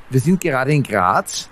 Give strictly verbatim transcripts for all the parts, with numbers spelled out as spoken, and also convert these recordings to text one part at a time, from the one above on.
Wir sind gerade in Graz.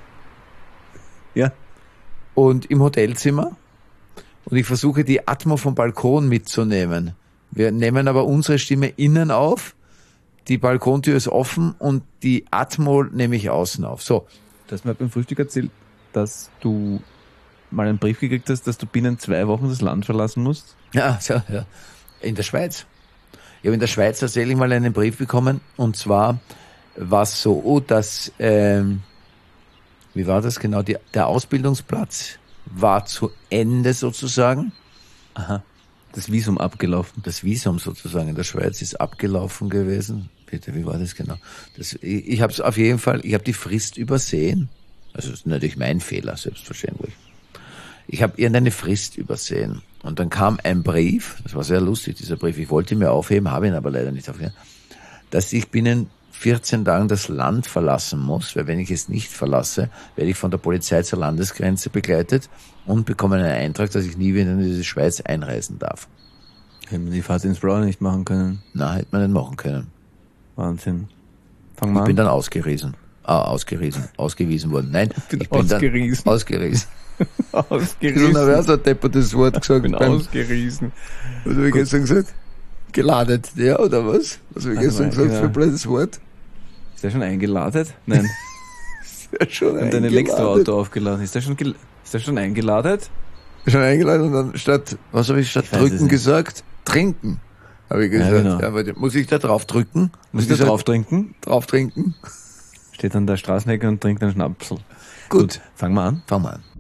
Ja. Und im Hotelzimmer. Und ich versuche die Atmo vom Balkon mitzunehmen. Wir nehmen aber unsere Stimme innen auf. Die Balkontür ist offen und die Atmo nehme ich außen auf. So. Du hast mir beim Frühstück erzählt, dass du mal einen Brief gekriegt hast, dass du binnen zwei Wochen das Land verlassen musst. Ja, so, ja. In der Schweiz. Ich habe in der Schweiz tatsächlich mal einen Brief bekommen. Und zwar war es so, dass, ähm, wie war das genau? Die, der Ausbildungsplatz war zu Ende sozusagen. Aha. Das Visum abgelaufen. Das Visum sozusagen in der Schweiz ist abgelaufen gewesen. Bitte, wie war das genau? Das, ich ich habe es auf jeden Fall, ich habe die Frist übersehen. Also das ist natürlich mein Fehler, selbstverständlich. Ich habe irgendeine Frist übersehen. Und dann kam ein Brief, das war sehr lustig, dieser Brief, ich wollte ihn mir aufheben, habe ihn aber leider nicht aufgeheben, dass ich binnen vierzehn Tagen das Land verlassen muss, weil wenn ich es nicht verlasse, werde ich von der Polizei zur Landesgrenze begleitet und bekomme einen Eintrag, dass ich nie wieder in diese Schweiz einreisen darf. Hätten wir die Fahrt ins Blaue nicht machen können. Na, hätte man nicht machen können. Wahnsinn. Fang mal Ich an. bin dann ausgewiesen. Ah, ausgewiesen. Ausgewiesen worden. Nein, Ich bin ich bin ausgeriesen. dann ausgeriesen. Ausgeriesen. Na, wer hat so ein deppertes Wort gesagt? Ich bin beim- ausgeriesen. Was habe ich gestern gesagt? Geladet, ja, oder was? Was habe ich Warte gestern mal, gesagt genau. für ein blödes Wort? Ist der schon eingeladet? Nein. Ja, schon Und ein eingeladen. Elektroauto aufgeladen. Ist der schon, gel- ist der schon eingeladet? Schon eingeladen und dann statt, was habe ich statt Ich weiß es drücken nicht. gesagt? Trinken. Habe ich Ja, gesagt. genau. Ja, aber muss ich da drauf drücken? Muss ich ich da gesagt, drauf trinken? drauf trinken? Steht an der Straßenecke und trinkt einen Schnapsel. Gut. Fangen wir an. Fang mal an.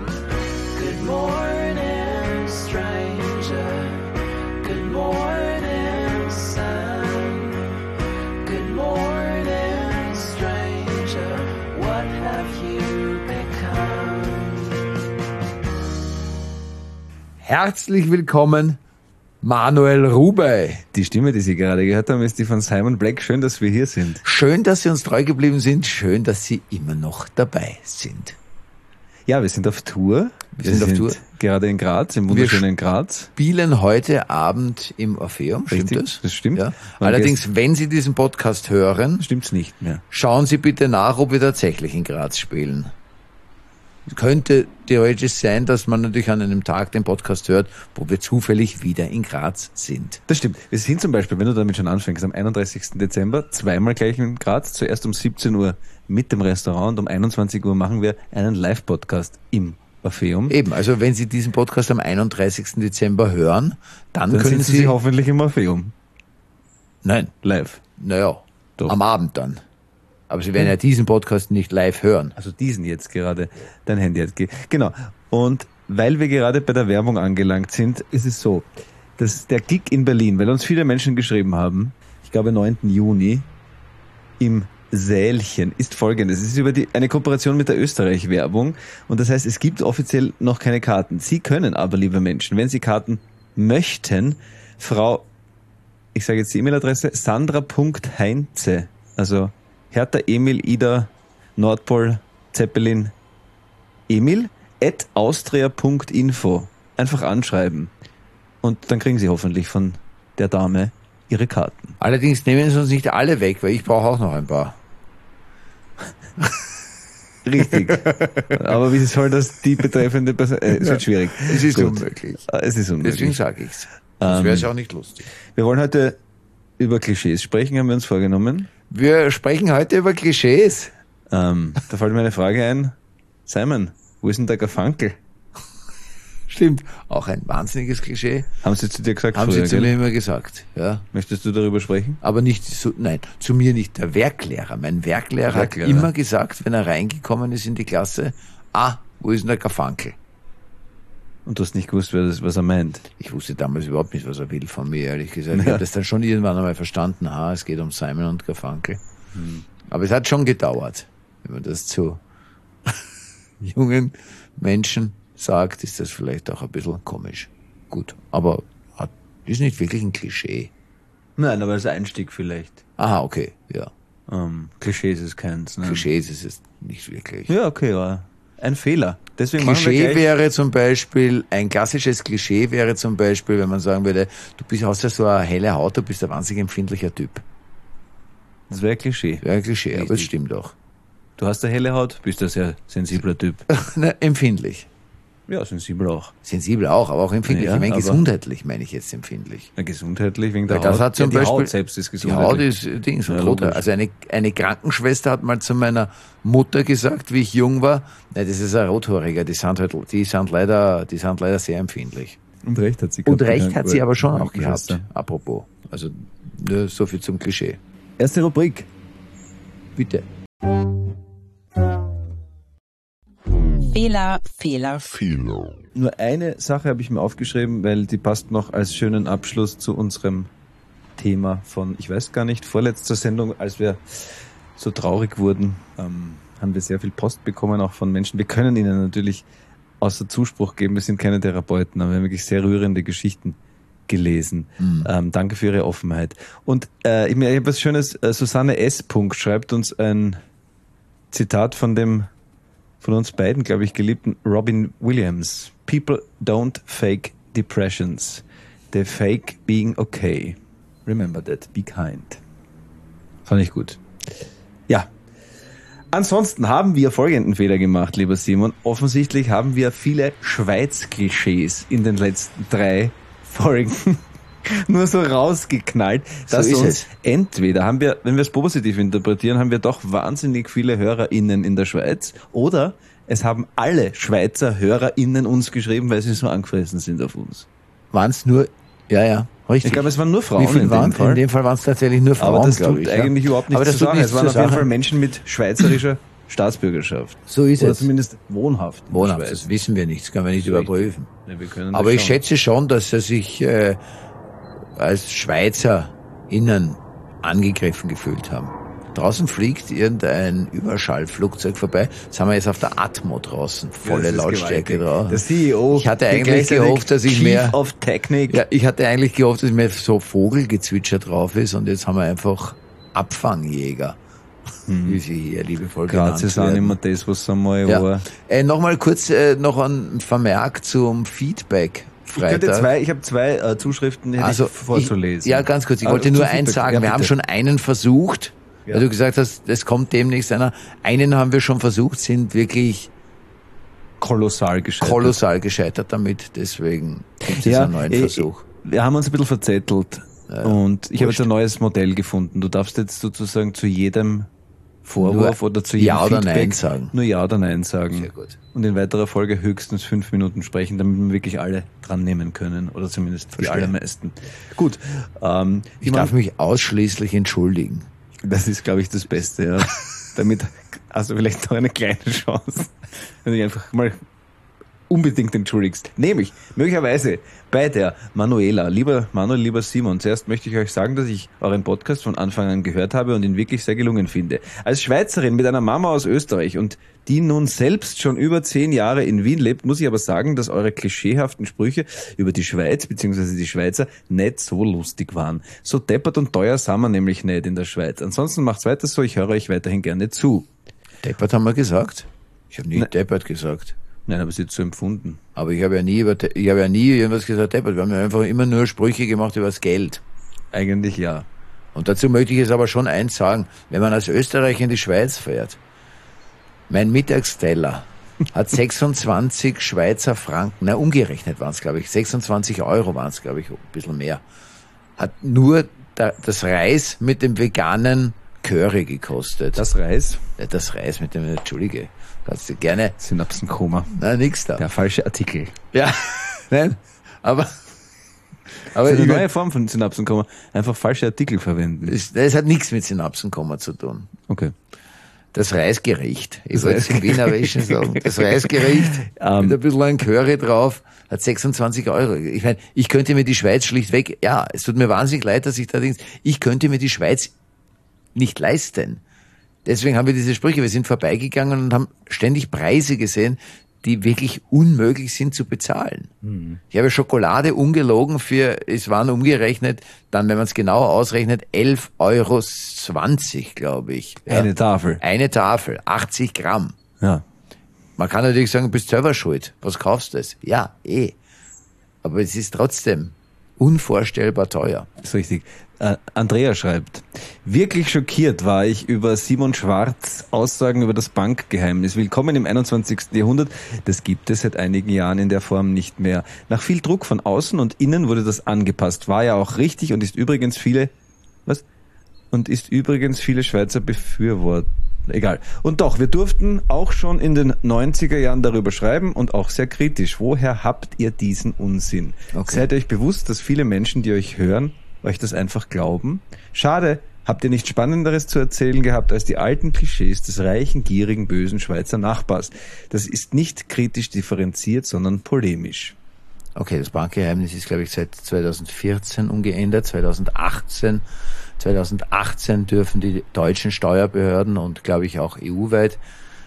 Good morning, stranger. Good morning, sun. Good morning, stranger. What have you become? Herzlich willkommen, Manuel Rubey. Die Stimme, die Sie gerade gehört haben, ist die von Simon Black. Schön, dass wir hier sind. Schön, dass Sie uns treu geblieben sind. Schön, dass Sie immer noch dabei sind. Ja, wir sind auf Tour. Wir sind auf Tour. Gerade in Graz, im wunderschönen Graz. Spielen heute Abend im Orpheum. Stimmt Richtig, das? das stimmt. Ja. Und Allerdings, wenn Sie diesen Podcast hören, Stimmt's nicht mehr. schauen Sie bitte nach, ob wir tatsächlich in Graz spielen. Könnte theoretisch sein, dass man natürlich an einem Tag den Podcast hört, wo wir zufällig wieder in Graz sind. Das stimmt. Wir sind zum Beispiel, wenn du damit schon anfängst, am einunddreißigsten Dezember zweimal gleich in Graz. Zuerst um siebzehn Uhr mit dem Restaurant und um einundzwanzig Uhr machen wir einen Live-Podcast im Orpheum. Eben, also wenn Sie diesen Podcast am einunddreißigsten Dezember hören, dann, Dann können sind Sie... Sie hoffentlich im Orpheum. Nein, Live. naja, Doch. am Abend dann. Aber Sie werden ja diesen Podcast nicht live hören. Also diesen jetzt gerade, dein Handy jetzt. ge- Genau. Und weil wir gerade bei der Werbung angelangt sind, ist es so, dass der Gig in Berlin, weil uns viele Menschen geschrieben haben, ich glaube neunten Juni, im Sälchen, ist folgendes. Es ist über die, eine Kooperation mit der Österreich-Werbung und das heißt, es gibt offiziell noch keine Karten. Sie können aber, liebe Menschen, wenn Sie Karten möchten, Frau, ich sage jetzt die E-Mail-Adresse, sandra.heinze, also Hertha, Emil, Ida, Nordpol, Zeppelin, Emil, at austria.info. Einfach anschreiben. Und dann kriegen Sie hoffentlich von der Dame Ihre Karten. Allerdings nehmen Sie uns nicht alle weg, weil ich brauche auch noch ein paar. Richtig. Aber wie soll das die betreffende Person... Äh, es wird schwierig. Es ist Gut. unmöglich. Äh, Es ist Deswegen unmöglich. sage ich's. Das Ähm, wäre ja auch nicht lustig. Wir wollen heute über Klischees sprechen, haben wir uns vorgenommen. Wir sprechen heute über Klischees. Ähm, da fällt mir eine Frage ein. Simon, wo ist denn der Garfunkel? Stimmt. Auch ein wahnsinniges Klischee. Haben Sie zu dir gesagt Haben früher, Sie zu gell? mir immer gesagt. Ja. Möchtest du darüber sprechen? Aber nicht so, nein, zu mir nicht. Der Werklehrer. Mein Werklehrer, Werklehrer. hat immer gesagt, wenn er reingekommen ist in die Klasse, ah, wo ist denn der Garfunkel? Und du hast nicht gewusst, wer das, was er meint. Ich wusste damals überhaupt nicht, was er will von mir, ehrlich gesagt. Ich Ja. habe das dann schon irgendwann einmal verstanden, ah, es geht um Simon und Garfunkel. Aber es hat schon gedauert. Wenn man das zu jungen Menschen sagt, ist das vielleicht auch ein bisschen komisch. Gut, aber hat, ist nicht wirklich ein Klischee. Nein, aber als Einstieg vielleicht. Aha, okay, ja. Ähm, Klischees ist keins. Ne? Klischees ist es nicht wirklich. Ja, okay, ja. Ein Fehler. Deswegen machen wir Klischee gleich, wäre zum Beispiel, ein klassisches Klischee wäre zum Beispiel, wenn man sagen würde, du bist, hast ja so eine helle Haut, du bist ein wahnsinnig empfindlicher Typ. das wäre Klischee. Wäre ein Klischee, aber es Richtig. stimmt auch. Du hast eine helle Haut, bist ein sehr sensibler Typ. Na, empfindlich. Ja, sensibel auch. Sensibel auch, aber auch empfindlich. Ja, ich meine, aber- gesundheitlich meine ich jetzt empfindlich. Ja, gesundheitlich wegen der Weil das Haut. hat zum ja, die Beispiel, Haut selbst ist die gesundheitlich. Haut ist Dings und Ja, roter. logisch. Also eine, eine Krankenschwester hat mal zu meiner Mutter gesagt, wie ich jung war, na, das ist ein Rothoriger, die sind halt, die sind leider, die sind leider sehr empfindlich. Und recht hat sie Und gehabt, recht die hat sie aber schon auch Krankenschwester. gehabt. Apropos. Also, nur so viel zum Klischee. Erste Rubrik. Bitte. Fehler, Fehler, Fehler. Nur eine Sache habe ich mir aufgeschrieben, weil die passt noch als schönen Abschluss zu unserem Thema von, ich weiß gar nicht, vorletzter Sendung, als wir so traurig wurden, ähm, haben wir sehr viel Post bekommen, auch von Menschen. Wir können ihnen natürlich außer Zuspruch geben, wir sind keine Therapeuten, aber wir haben wirklich sehr rührende Geschichten gelesen. Mhm. Ähm, danke für Ihre Offenheit. Und äh, ich, ich habe was Schönes, äh, Susanne S. Punkt schreibt uns ein Zitat von dem von uns beiden, glaube ich, geliebten Robin Williams. People don't fake depressions. They fake being okay. Remember that. Be kind. Fand ich gut. Ja. Ansonsten haben wir folgenden Fehler gemacht, lieber Simon. Offensichtlich haben wir viele Schweiz-Klischees in den letzten drei Folgen nur so rausgeknallt, dass So ist uns es. entweder haben wir, wenn wir es positiv interpretieren, haben wir doch wahnsinnig viele HörerInnen in der Schweiz, oder es haben alle Schweizer HörerInnen uns geschrieben, weil sie so angefressen sind auf uns. Waren es nur, ja, ja, richtig. Ich glaube, es waren nur Frauen Wie viel in waren dem Fall. In dem Fall waren es tatsächlich nur Frauen, Aber das glaube tut ich, eigentlich ja. überhaupt nichts Aber das zu tut sagen. nichts Es waren zur auf jeden Sache. Fall Menschen mit schweizerischer Staatsbürgerschaft. So ist Oder es. zumindest wohnhaft. in der Wohnhaft, Schweiz. das wissen wir nicht, das können wir nicht Richtig. überprüfen. Ja, wir können das Aber ich schauen. schätze schon, dass er sich äh, als SchweizerInnen angegriffen gefühlt haben. Draußen fliegt irgendein Überschallflugzeug vorbei. Jetzt haben wir jetzt auf der Atmo draußen. Volle Das ist Lautstärke gewaltig. drauf. Der C E O. Ich hatte der eigentlich gleichzeitig gehofft, dass ich Chief mehr- of Technik. Ja, ich hatte eigentlich gehofft, dass mehr so Vogelgezwitscher drauf ist und jetzt haben wir einfach Abfangjäger, wie sie hier liebevoll Gerade genannt sie sind werden. immer das, was einmal Ja. war. Äh, Nochmal kurz äh, noch ein Vermerk zum Feedback. Ich Freitag. könnte zwei, ich habe zwei äh, Zuschriften, die hätte Also ich vorzulesen. Ich, ja, ganz kurz. Ich Ah, wollte zum nur eins Feedback. sagen. Ja, wir haben bitte. schon einen versucht, Ja. weil du gesagt hast, es kommt demnächst einer. Einen haben wir schon versucht, sind wirklich Kolossal gescheitert. kolossal gescheitert damit. Deswegen gibt es einen neuen eh, Versuch. Wir haben uns ein bisschen verzettelt und ich habe wurscht. jetzt ein neues Modell gefunden. Du darfst jetzt sozusagen zu jedem Vorwurf Nur oder zu jedem Ja oder Feedback Nein sagen. nur Ja oder Nein sagen. Sehr gut. Und in weiterer Folge höchstens fünf Minuten sprechen, damit wir wirklich alle dran nehmen können. Oder zumindest die Verstehe. allermeisten. Gut. Ähm, Ich meine, darf mich ausschließlich entschuldigen. das ist, glaube ich, das Beste. Ja. Damit hast du vielleicht noch eine kleine Chance, wenn du dich einfach mal unbedingt entschuldigst. Nämlich, möglicherweise bei der Manuela. Lieber Manuel, lieber Simon, zuerst möchte ich euch sagen, dass ich euren Podcast von Anfang an gehört habe und ihn wirklich sehr gelungen finde. Als Schweizerin mit einer Mama aus Österreich und die nun selbst schon über zehn Jahre in Wien lebt, muss ich aber sagen, dass eure klischeehaften Sprüche über die Schweiz bzw. die Schweizer nicht so lustig waren. So deppert und teuer sind wir nämlich nicht in der Schweiz. Ansonsten macht's weiter so, ich höre euch weiterhin gerne zu. Deppert haben wir gesagt. Ich habe nie Ne- deppert gesagt. Nein, aber es ist so empfunden. Aber ich habe ja nie über, De- ich habe ja nie irgendwas gesagt, deppert. Wir haben ja einfach immer nur Sprüche gemacht über das Geld. Eigentlich ja. Und dazu möchte ich jetzt aber schon eins sagen. Wenn man als Österreicher in die Schweiz fährt, mein Mittagsteller hat sechsundzwanzig Schweizer Franken, na umgerechnet waren es, glaube ich, sechsundzwanzig Euro waren es, glaube ich, ein bisschen mehr, hat nur da, das Reis mit dem veganen Curry gekostet. Das Reis, Das, das Reis mit dem, Entschuldige, kannst du gerne, Synapsenkoma. na nix da. Der falsche Artikel. Ja, nein, aber, aber Das ist eine ich, neue Form von Synapsenkoma. Einfach falsche Artikel verwenden. es, es hat nichts mit Synapsenkomma zu tun. Okay. Das Reisgericht. Ich Das wollte es im Wienerischen sagen. Das Reisgericht Ähm. mit ein bisschen ein Curry drauf hat sechsundzwanzig Euro. Ich meine, ich könnte mir die Schweiz schlichtweg, ja, es tut mir wahnsinnig leid, dass ich da denke, ich könnte mir die Schweiz nicht leisten. Deswegen haben wir diese Sprüche, wir sind vorbeigegangen und haben ständig Preise gesehen, die wirklich unmöglich sind zu bezahlen. Mhm. Ich habe Schokolade ungelogen für, es waren umgerechnet, dann, wenn man es genauer ausrechnet, elf Euro zwanzig, glaube ich. Ja. Eine Tafel. Eine Tafel, achtzig Gramm. Ja. Man kann natürlich sagen, du bist selber schuld. Was kaufst du es? Ja, eh. Aber es ist trotzdem unvorstellbar teuer. Ist richtig. Äh, Andrea schreibt, wirklich schockiert war ich über Simon Schwarz Aussagen über das Bankgeheimnis. Willkommen im einundzwanzigsten Jahrhundert. Das gibt es seit einigen Jahren in der Form nicht mehr. Nach viel Druck von außen und innen wurde das angepasst. War ja auch richtig und ist übrigens viele, was? Und ist übrigens viele Schweizer befürworten. Egal. Und doch, wir durften auch schon in den neunziger Jahren darüber schreiben und auch sehr kritisch. Woher habt ihr diesen Unsinn? Okay. Seid euch bewusst, dass viele Menschen, die euch hören, euch das einfach glauben? Schade, habt ihr nichts Spannenderes zu erzählen gehabt als die alten Klischees des reichen, gierigen, bösen Schweizer Nachbars. Das ist nicht kritisch differenziert, sondern polemisch. Okay, das Bankgeheimnis ist, glaube ich, seit zweitausendvierzehn umgeändert, zweitausendachtzehn. zweitausendachtzehn dürfen die deutschen Steuerbehörden und, glaube ich, auch E U-weit,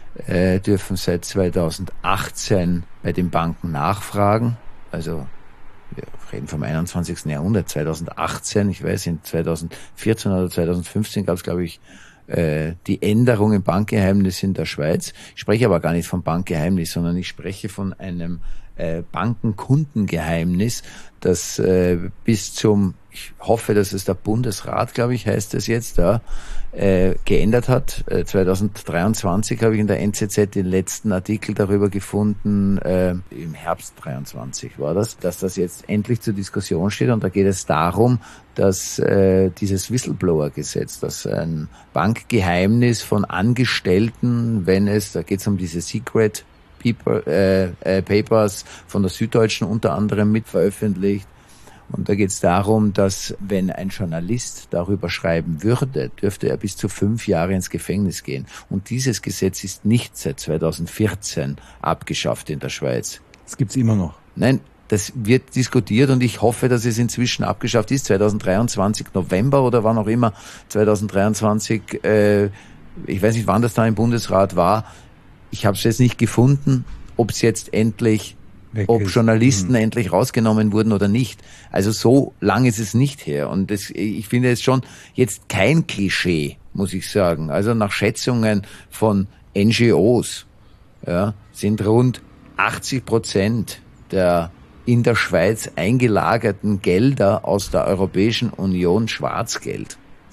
äh, dürfen seit zweitausendachtzehn bei den Banken nachfragen. Also wir reden vom einundzwanzigsten Jahrhundert, zweitausendachtzehn, ich weiß, in zweitausendvierzehn oder zweitausendfünfzehn gab es, glaube ich, äh, die Änderung im Bankgeheimnis in der Schweiz. Ich spreche aber gar nicht vom Bankgeheimnis, sondern ich spreche von einem äh, Bankenkundengeheimnis, das äh, bis zum, ich hoffe, dass es der Bundesrat, glaube ich, heißt es jetzt, ja, äh, geändert hat. Äh, zweitausenddreiundzwanzig habe ich in der N Z Z den letzten Artikel darüber gefunden, äh, im Herbst dreiundzwanzig war das, dass das jetzt endlich zur Diskussion steht, und da geht es darum, dass äh, dieses Whistleblower-Gesetz, dass ein Bankgeheimnis von Angestellten, wenn es, da geht es um diese Secret Paper, äh, äh, Papers von der Süddeutschen unter anderem mit veröffentlicht. Und da geht es darum, dass wenn ein Journalist darüber schreiben würde, dürfte er bis zu fünf Jahre ins Gefängnis gehen. Und dieses Gesetz ist nicht seit zweitausendvierzehn abgeschafft in der Schweiz. Das gibt's immer noch. Nein, das wird diskutiert und ich hoffe, dass es inzwischen abgeschafft ist. zweitausenddreiundzwanzig November oder wann auch immer, zweitausenddreiundzwanzig, äh, ich weiß nicht, wann das da im Bundesrat war. Ich habe es jetzt nicht gefunden, ob es jetzt endlich Weg ob ist. Journalisten mhm. endlich rausgenommen wurden oder nicht. Also so lang ist es nicht her. Und das, ich finde es schon jetzt kein Klischee, muss ich sagen. Also nach Schätzungen von N G Os ja, sind rund achtzig Prozent der in der Schweiz eingelagerten Gelder aus der Europäischen Union Schwarzgeld.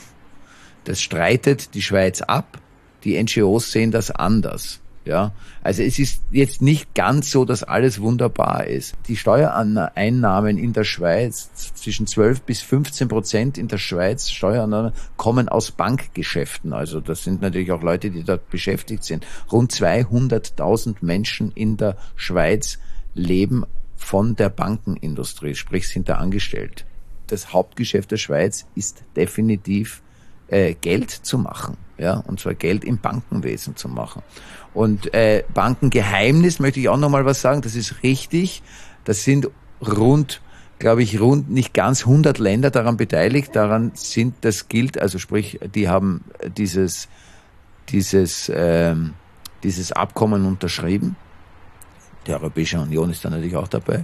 Das streitet die Schweiz ab. Die N G Os sehen das anders. Ja, also es ist jetzt nicht ganz so, dass alles wunderbar ist. Die Steuereinnahmen in der Schweiz, zwischen zwölf bis fünfzehn Prozent in der Schweiz, Steuereinnahmen kommen aus Bankgeschäften. Also das sind natürlich auch Leute, die dort beschäftigt sind. Rund zweihunderttausend Menschen in der Schweiz leben von der Bankenindustrie, sprich sind da angestellt. Das Hauptgeschäft der Schweiz ist definitiv äh, Geld zu machen. Ja, und zwar Geld im Bankenwesen zu machen. Und äh, Bankengeheimnis möchte ich auch nochmal was sagen, das ist richtig. Das sind rund, glaube ich, rund nicht ganz hundert Länder daran beteiligt. Daran sind, das gilt, also sprich, die haben dieses, dieses, ähm, dieses Abkommen unterschrieben. Die Europäische Union ist da natürlich auch dabei.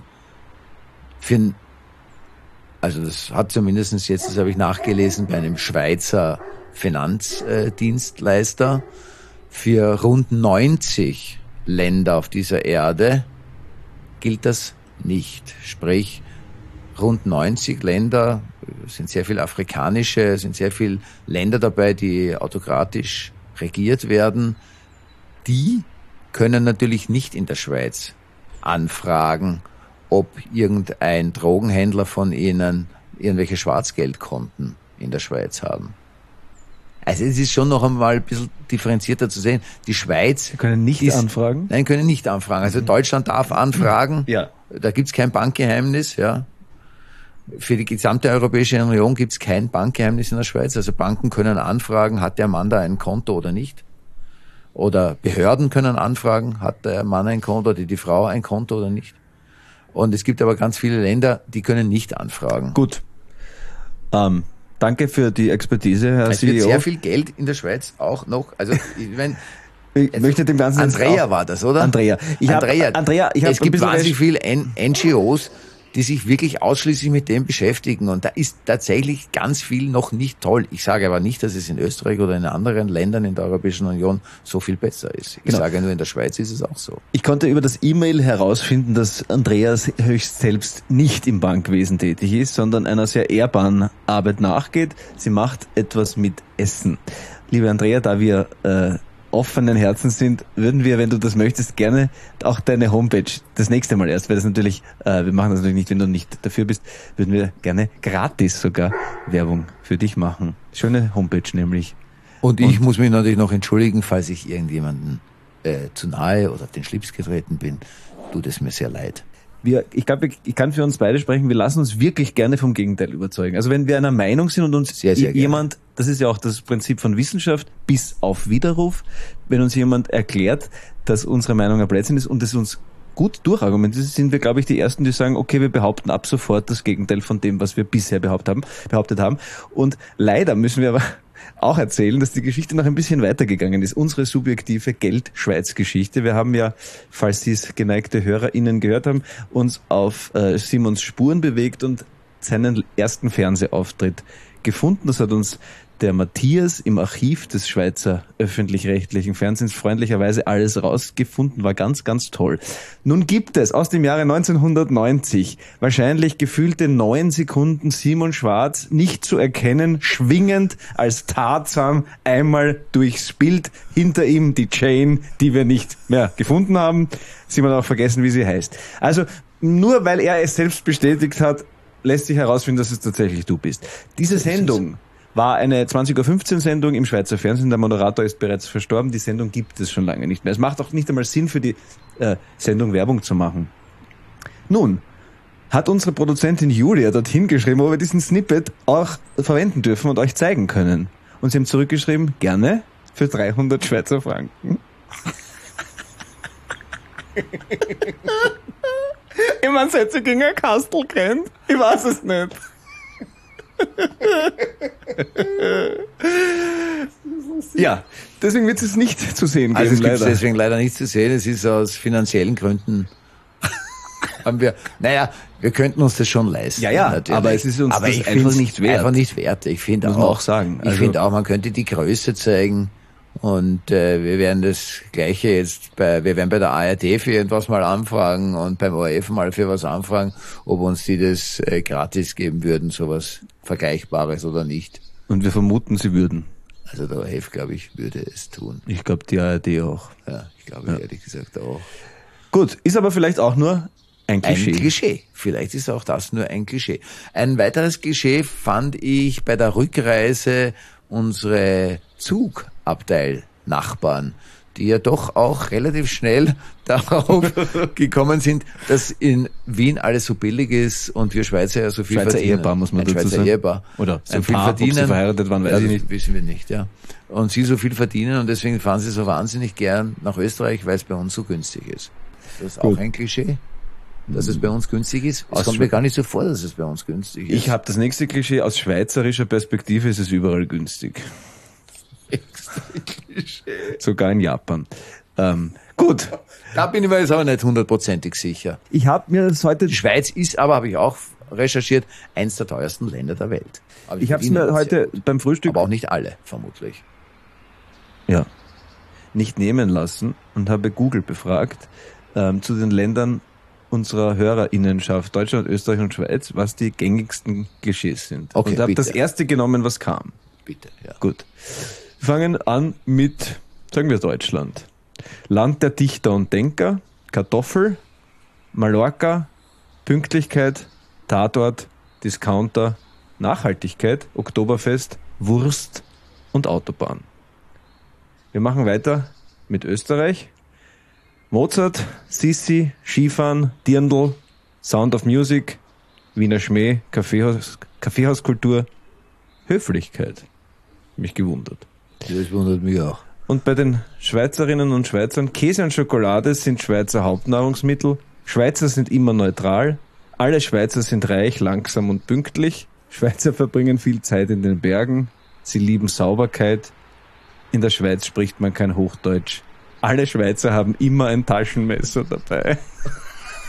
Für, also das hat zumindest jetzt, das habe ich nachgelesen, bei einem Schweizer Finanzdienstleister, für rund neunzig Länder auf dieser Erde gilt das nicht. Sprich, rund neunzig Länder, es sind sehr viele afrikanische, es sind sehr viele Länder dabei, die autokratisch regiert werden. Die können natürlich nicht in der Schweiz anfragen, ob irgendein Drogenhändler von ihnen irgendwelche Schwarzgeldkonten in der Schweiz haben. Also es ist schon noch einmal ein bisschen differenzierter zu sehen. Die Schweiz... Sie können nicht ist, anfragen? Nein, können nicht anfragen. Also Deutschland darf anfragen. Ja. Da gibt's kein Bankgeheimnis. Ja. Für die gesamte Europäische Union gibt's kein Bankgeheimnis in der Schweiz. Also Banken können anfragen, hat der Mann da ein Konto oder nicht. Oder Behörden können anfragen, hat der Mann ein Konto oder die Frau ein Konto oder nicht. Und es gibt aber ganz viele Länder, die können nicht anfragen. Gut. Ähm... Danke für die Expertise, Herr es C E O. Es wird sehr viel Geld in der Schweiz auch noch. Also ich meine, ich möchte dem Ganzen Andrea war das, oder? Andrea. Ich Andrea. Hab, Andrea, ich es gibt wahnsinnig viele N G Os, die sich wirklich ausschließlich mit dem beschäftigen. Und da ist tatsächlich ganz viel noch nicht toll. Ich sage aber nicht, dass es in Österreich oder in anderen Ländern in der Europäischen Union so viel besser ist. Ich Genau. sage nur, in der Schweiz ist es auch so. Ich konnte über das E-Mail herausfinden, dass Andreas höchst selbst nicht im Bankwesen tätig ist, sondern einer sehr ehrbaren Arbeit nachgeht. Sie macht etwas mit Essen. Liebe Andrea, da wir äh, offenen Herzens sind, würden wir, wenn du das möchtest, gerne auch deine Homepage das nächste Mal erst, weil das natürlich, äh, wir machen das natürlich nicht, wenn du nicht dafür bist, würden wir gerne gratis sogar Werbung für dich machen. Schöne Homepage nämlich. Und ich muss mich natürlich noch entschuldigen, falls ich irgendjemanden äh, zu nahe oder auf den Schlips getreten bin. Tut es mir sehr leid. Wir, ich glaube, ich kann für uns beide sprechen, wir lassen uns wirklich gerne vom Gegenteil überzeugen. Also wenn wir einer Meinung sind und uns Sehr, sehr jemand, das ist ja auch das Prinzip von Wissenschaft, bis auf Widerruf, wenn uns jemand erklärt, dass unsere Meinung ein Blödsinn ist und es uns gut durchargumentiert, sind wir, glaube ich, die Ersten, die sagen, okay, wir behaupten ab sofort das Gegenteil von dem, was wir bisher behauptet haben. Behauptet haben. Und leider müssen wir aber auch erzählen, dass die Geschichte noch ein bisschen weitergegangen ist. Unsere subjektive Geld-Schweiz-Geschichte. Wir haben ja, falls dies geneigte HörerInnen gehört haben, uns auf äh, Simons Spuren bewegt und seinen ersten Fernsehauftritt gefunden. Das hat uns der Matthias im Archiv des Schweizer öffentlich-rechtlichen Fernsehens freundlicherweise alles rausgefunden, war ganz, ganz toll. Nun gibt es aus dem Jahre neunzehnhundertneunzig wahrscheinlich gefühlte neun Sekunden Simon Schwarz nicht zu erkennen, schwingend als Tarzan einmal durchs Bild, hinter ihm die Jane, die wir nicht mehr gefunden haben. Simon hat auch vergessen, wie sie heißt. Also nur weil er es selbst bestätigt hat, lässt sich herausfinden, dass es tatsächlich du bist. Diese Sendung war eine zwanzig Uhr fünfzehn Sendung im Schweizer Fernsehen. Der Moderator ist bereits verstorben. Die Sendung gibt es schon lange nicht mehr. Es macht auch nicht einmal Sinn, für die äh, Sendung Werbung zu machen. Nun hat unsere Produzentin Julia dorthin geschrieben, ob wir diesen Snippet auch verwenden dürfen und euch zeigen können. Und sie haben zurückgeschrieben, gerne, für dreihundert Schweizer Franken. Ich meine, seit sie gegen ein Kastel kennt, ich weiß es nicht. Ja, deswegen wird es nicht zu sehen geben, Also es gibt es leider. deswegen leider nicht zu sehen. Es ist aus finanziellen Gründen. haben wir, naja, wir könnten uns das schon leisten. Ja, ja, natürlich. aber es ist uns aber das ich einfach find's nicht wert. Einfach nicht wert. Ich finde Muss auch, man auch sagen. Ich Also- finde auch, man könnte die Größe zeigen. Und äh, wir werden das Gleiche jetzt bei, wir werden bei der A R D für irgendwas mal anfragen und beim O R F mal für was anfragen, ob uns die das äh, gratis geben würden, sowas Vergleichbares oder nicht. Und wir vermuten, sie würden. Also der O R F, glaube ich, würde es tun. Ich glaube, die A R D auch. Ja, ich glaube ehrlich gesagt auch. Gut, ist aber vielleicht auch nur ein Ein Klischee. Klischee. Vielleicht ist auch das nur ein Klischee. Ein weiteres Klischee fand ich bei der Rückreise unsere Zugabteil-Nachbarn, die ja doch auch relativ schnell darauf gekommen sind, dass in Wien alles so billig ist und wir Schweizer ja so viel Schweizer verdienen. Ehepaar, muss man ein dazu Schweizer sagen. Ehepaar. Oder so ein viel Paar, ob sie verdienen. verheiratet waren, weiß ja, ich das nicht. wissen wir nicht, ja. Und sie so viel verdienen und deswegen fahren sie so wahnsinnig gern nach Österreich, weil es bei uns so günstig ist. Das ist auch Gut. ein Klischee, dass es bei uns günstig ist. Es Aus kommt mir gar nicht so vor, dass es bei uns günstig ist. Ich habe das nächste Klischee, aus schweizerischer Perspektive ist es überall günstig. Sogar in Japan. Ähm, gut. Da bin ich mir jetzt aber nicht hundertprozentig sicher. Ich habe mir das heute... Die Schweiz ist aber, habe ich auch recherchiert, eins der teuersten Länder der Welt. Aber die Ich habe es verdienen mir das sehr heute gut. beim Frühstück Aber auch nicht alle, vermutlich. ja, nicht nehmen lassen und habe Google befragt ähm, zu den Ländern unserer Hörerinnenschaft, Deutschland, Österreich und Schweiz, was die gängigsten Klischees sind. Okay, und habe bitte. das erste genommen, was kam. Bitte, ja. Gut. Wir fangen an mit, sagen wir Deutschland. Land der Dichter und Denker, Kartoffel, Mallorca, Pünktlichkeit, Tatort, Discounter, Nachhaltigkeit, Oktoberfest, Wurst und Autobahn. Wir machen weiter mit Österreich. Mozart, Sissi, Skifahren, Dirndl, Sound of Music, Wiener Schmäh, Kaffeehaus, Kaffeehauskultur, Höflichkeit. Mich gewundert. Das wundert mich auch. Und bei den Schweizerinnen und Schweizern, Käse und Schokolade sind Schweizer Hauptnahrungsmittel. Schweizer sind immer neutral. Alle Schweizer sind reich, langsam und pünktlich. Schweizer verbringen viel Zeit in den Bergen. Sie lieben Sauberkeit. In der Schweiz spricht man kein Hochdeutsch. Alle Schweizer haben immer ein Taschenmesser dabei.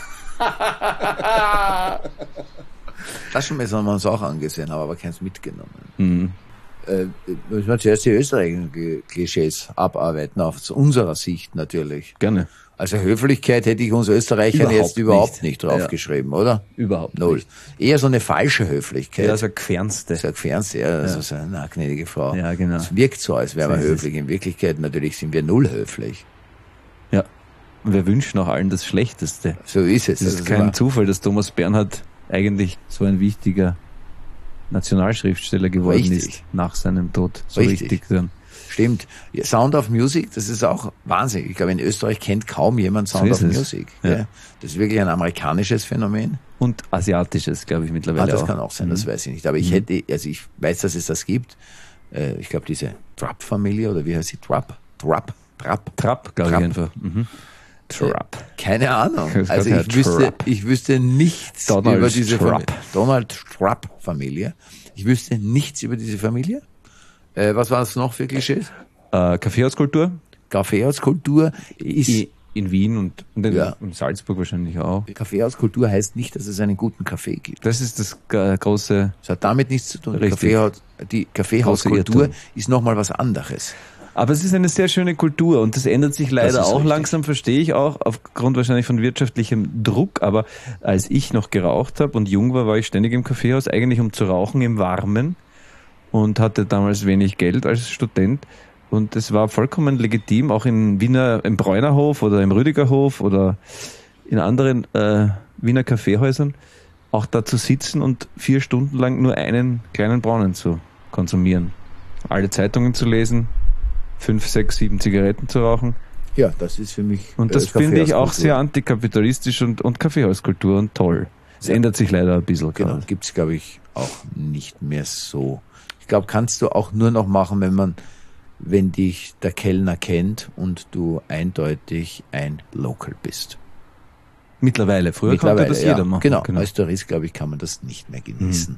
Taschenmesser haben wir uns auch angesehen, haben aber keins mitgenommen. Mhm. Äh, müssen wir zuerst die österreichischen Klischees abarbeiten, aus unserer Sicht natürlich. Gerne. Also Höflichkeit hätte ich uns Österreichern Überhaupt jetzt überhaupt nicht. nicht, draufgeschrieben, oder? Überhaupt Null. nicht. Eher so eine falsche Höflichkeit. Ja, so eine gefernste. Sagt Fernseher, also so eine na, gnädige Frau. Ja, genau. Es wirkt so, als wären wir So ist es. höflich. In Wirklichkeit natürlich sind wir null höflich. Ja. Und wir wünschen auch allen das Schlechteste. So ist es. Es ist Also kein wir- Zufall, dass Thomas Bernhard eigentlich so ein wichtiger Nationalschriftsteller geworden Richtig. ist nach seinem Tod. So Richtig. richtig dann. Stimmt. Ja, Sound of Music, das ist auch Wahnsinn. Ich glaube, in Österreich kennt kaum jemand Sound So of ist es. Music. Ja. gell? Das ist wirklich ein amerikanisches Phänomen. Und asiatisches, glaube ich, Ah, mittlerweile das auch. kann auch sein, das weiß ich nicht. Aber ich Mhm. hätte, also ich weiß, dass es das gibt. Äh, Ich glaube, diese Trapp-Familie, oder wie heißt sie? Trapp? Trapp? Trapp? Trapp, glaube ich Trapp. einfach. Mhm. Trapp. Keine Ahnung. Das Also gehört ich wüsste, Trapp. ich wüsste nichts Donald über diese Trapp. Familie. Donald Trapp-Familie. Ich wüsste nichts über diese Familie. Äh, was war es noch für Klischees? Äh, Kaffeehauskultur Kaffeehauskultur ist, I- in Wien und, und in, Ja. in Salzburg wahrscheinlich auch. Kaffeehauskultur heißt nicht, dass es einen guten Kaffee gibt. Das ist das äh, große, Das hat damit nichts zu tun. Richtig. Kaffeehaus, die Kaffeehauskultur Irrtum. ist nochmal was anderes. aber es ist eine sehr schöne Kultur und das ändert sich leider Das ist auch richtig. langsam, verstehe ich auch, aufgrund wahrscheinlich von wirtschaftlichem Druck, aber als ich noch geraucht habe und jung war, war ich ständig im Kaffeehaus, eigentlich um zu rauchen im Warmen und hatte damals wenig Geld als Student und es war vollkommen legitim, auch in Wiener, im Bräunerhof oder im Rüdigerhof oder in anderen äh, Wiener Kaffeehäusern auch da zu sitzen und vier Stunden lang nur einen kleinen Braunen zu konsumieren. Alle Zeitungen zu lesen, fünf, sechs, sieben Zigaretten zu rauchen. Ja, das ist für mich. Und äh, das finde ich auch Kaffeehauskultur. sehr antikapitalistisch und, und Kaffeehauskultur und toll. Es Ja. ändert sich leider ein bisschen. Genau, gerade. gibt's glaube ich auch nicht mehr so. Ich glaube, kannst du auch nur noch machen, wenn man, wenn dich der Kellner kennt und du eindeutig ein Local bist. Mittlerweile. Früher konnte das jeder machen. Genau. Als Tourist, glaube ich, kann man das nicht mehr genießen.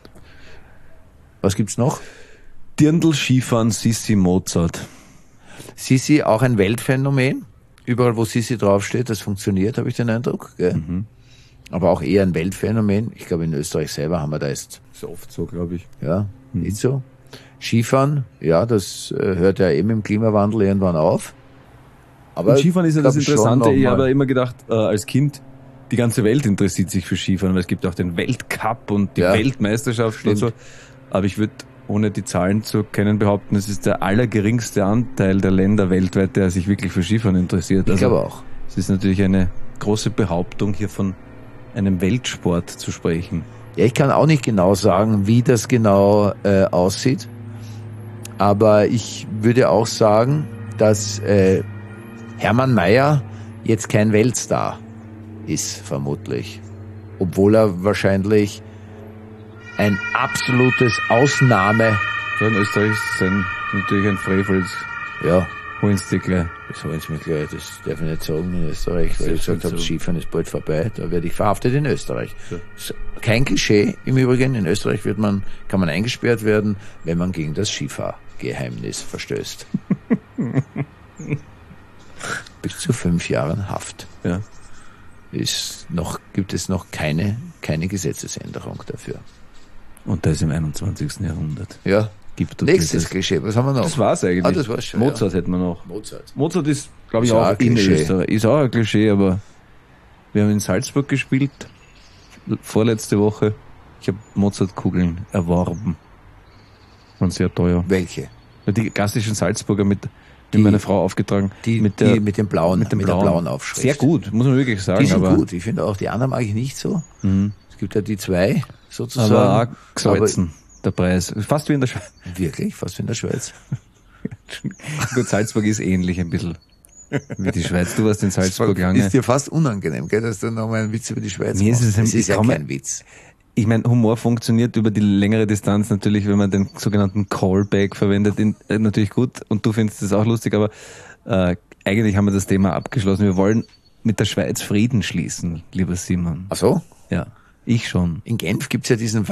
Was gibt's noch? Dirndl, Skifahren, Sissi, Mozart. Sissi, auch ein Weltphänomen. Überall, wo Sissi draufsteht, das funktioniert, habe ich den Eindruck. Gell? Mhm. Aber auch eher ein Weltphänomen. Ich glaube, in Österreich selber haben wir da jetzt, Ist oft so, glaube ich. ja, nicht so. Skifahren, ja, das äh, hört ja eben im Klimawandel irgendwann auf. Aber Und Skifahren ist ja das glaub ich, schon Interessante. noch Ich mal- habe ja immer gedacht, äh, als Kind, die ganze Welt interessiert sich für Skifahren, weil es gibt auch den Weltcup und die Ja. Weltmeisterschaften und so. Stimmt. Aber ich würde, ohne die Zahlen zu kennen, behaupten, es ist der allergeringste Anteil der Länder weltweit, der sich wirklich für Skifahren interessiert. Ich glaube auch. Es ist natürlich eine große Behauptung, hier von einem Weltsport zu sprechen. Ja, ich kann auch nicht genau sagen, wie das genau äh, aussieht. Aber ich würde auch sagen, dass äh, Hermann Mayer jetzt kein Weltstar ist, vermutlich. Obwohl er wahrscheinlich ein absolutes Ausnahme, Ja, in Österreich ist es ein, natürlich ein Frevel, das ja, holen sie gleich. das wollen Sie mir gleich, das darf ich nicht sagen in Österreich, weil ich Das ist gesagt habe, so. Skifahren ist bald vorbei, da werde ich verhaftet in Österreich. So. So, kein Klischee im Übrigen, in Österreich wird man, kann man eingesperrt werden, wenn man gegen das Skifahrgeheimnis verstößt. Bis zu fünf Jahren Haft. Ja. Ist noch, gibt es noch keine, keine Gesetzesänderung dafür. Und das im einundzwanzigsten Jahrhundert. Ja. Gibt und Nächstes gibt es. Klischee, was haben wir noch? Das war's eigentlich. Ah, das war's schon, Mozart hätten wir noch. Mozart. Mozart ist, glaube ich, Ist auch auch ein in Klischee. Österreich. Ist auch ein Klischee, aber wir haben in Salzburg gespielt, vorletzte Woche. Ich habe Mozartkugeln erworben. Waren sehr teuer. Welche? Die klassischen Salzburger mit, Die- die meine Frau aufgetragen. Die mit der, die mit dem blauen, mit dem mit blauen. der blauen Aufschrift. Sehr gut, muss man wirklich sagen. Die sind aber, gut. Ich finde auch, die anderen mag ich nicht so. Mhm. Es gibt ja die zwei, sozusagen. Aber auch gesalzen, der Preis. Fast wie in der Schweiz. Aber wirklich, fast wie in der Schweiz. Gut, Salzburg ist ähnlich ein bisschen wie die Schweiz. Du warst in Salzburg lange. Ist dir fast unangenehm, gell, dass du nochmal einen Witz über die Schweiz Mir ist machst. es ein- Es ist ich ja komme- kein Witz. Ich meine, Humor funktioniert über die längere Distanz natürlich, wenn man den sogenannten Callback verwendet, in, äh, natürlich gut. Und du findest das auch lustig, aber äh, eigentlich haben wir das Thema abgeschlossen. Wir wollen mit der Schweiz Frieden schließen, lieber Simon. Ach so? Ja, ich schon. In Genf gibt's ja diesen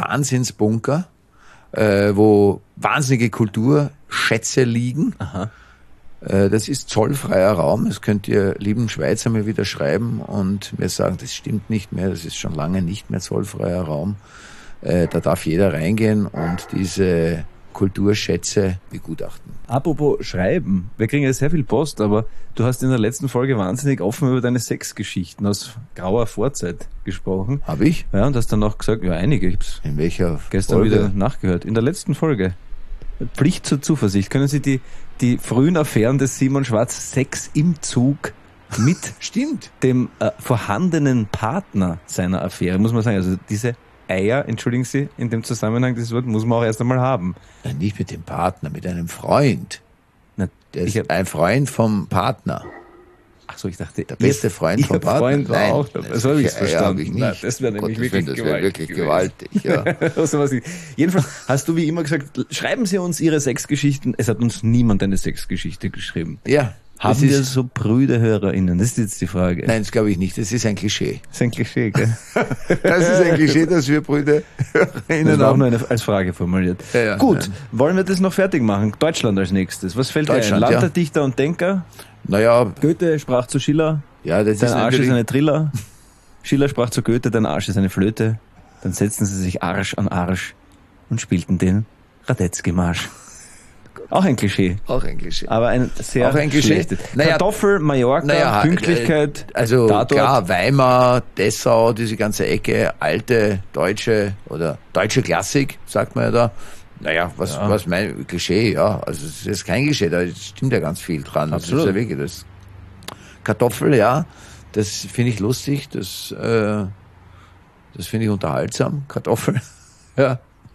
Wahnsinnsbunker, äh, wo wahnsinnige Kulturschätze liegen. Aha. Äh, das ist zollfreier Raum. Das könnt ihr, lieben Schweizer, mir wieder schreiben und mir sagen, das stimmt nicht mehr, das ist schon lange nicht mehr zollfreier Raum. Äh, da darf jeder reingehen und diese Kulturschätze begutachten. Apropos Schreiben, wir kriegen ja sehr viel Post, aber du hast in der letzten Folge wahnsinnig offen über deine Sexgeschichten aus grauer Vorzeit gesprochen. Habe ich? Ja, und hast dann auch gesagt, ja, einige. Ich hab's In welcher gestern Folge? wieder nachgehört. In der letzten Folge. Pflicht zur Zuversicht. Können Sie die, die frühen Affären des Simon Schwarz, Sex im Zug mit Stimmt. dem äh, vorhandenen Partner seiner Affäre, muss man sagen, also diese Eier, entschuldigen Sie, in dem Zusammenhang, dieses Wort muss man auch erst einmal haben. Nein, nicht mit dem Partner, mit einem Freund. Na, Der ich ist hab, ein Freund vom Partner. ach so, ich dachte, Der beste Freund vom Ihr Partner. Freund war Nein, auch dabei. das So habe ich es ja, ja, verstanden. hab ich nicht. Nein, das wäre Um nämlich Gottes wirklich Willen, das wäre gewaltig wirklich gewaltig. Ja. So was ich- Jedenfalls hast du wie immer gesagt, schreiben Sie uns Ihre Sexgeschichten. Es hat uns niemand eine Sexgeschichte geschrieben. ja. Haben das wir ist, so prüde HörerInnen? Das ist jetzt die Frage. nein, das glaube ich nicht. Das ist ein Klischee. Das ist ein Klischee, gell? Das ist ein Klischee, dass wir Brüder Das Hörerinnen war auch haben. nur eine, als Frage formuliert. Ja, ja, Gut, nein. wollen wir das noch fertig machen? Deutschland als nächstes. Was fällt dir ein? Deutschland, Land ja. der Dichter und Denker? Naja, Goethe sprach zu Schiller, ja, das dein ist Arsch ist natürlich... eine Triller. Schiller sprach zu Goethe, dein Arsch ist eine Flöte. Dann setzten sie sich Arsch an Arsch und spielten den Radetzky-Marsch. Auch ein Klischee, Auch ein Klischee. aber ein sehr Auch ein Klischee. schlechtes. Naja, Kartoffel, Mallorca, naja, Pünktlichkeit, äh, Also Tatort. klar, Weimar, Dessau, diese ganze Ecke, alte deutsche oder deutsche Klassik, sagt man ja da. Naja, was, Ja. was mein Klischee, ja. Also es ist kein Klischee, da stimmt ja ganz viel dran. Absolut. Das ist ja wirklich das. Kartoffel, ja, das finde ich lustig, das, äh, das finde ich unterhaltsam, Kartoffel. Ja.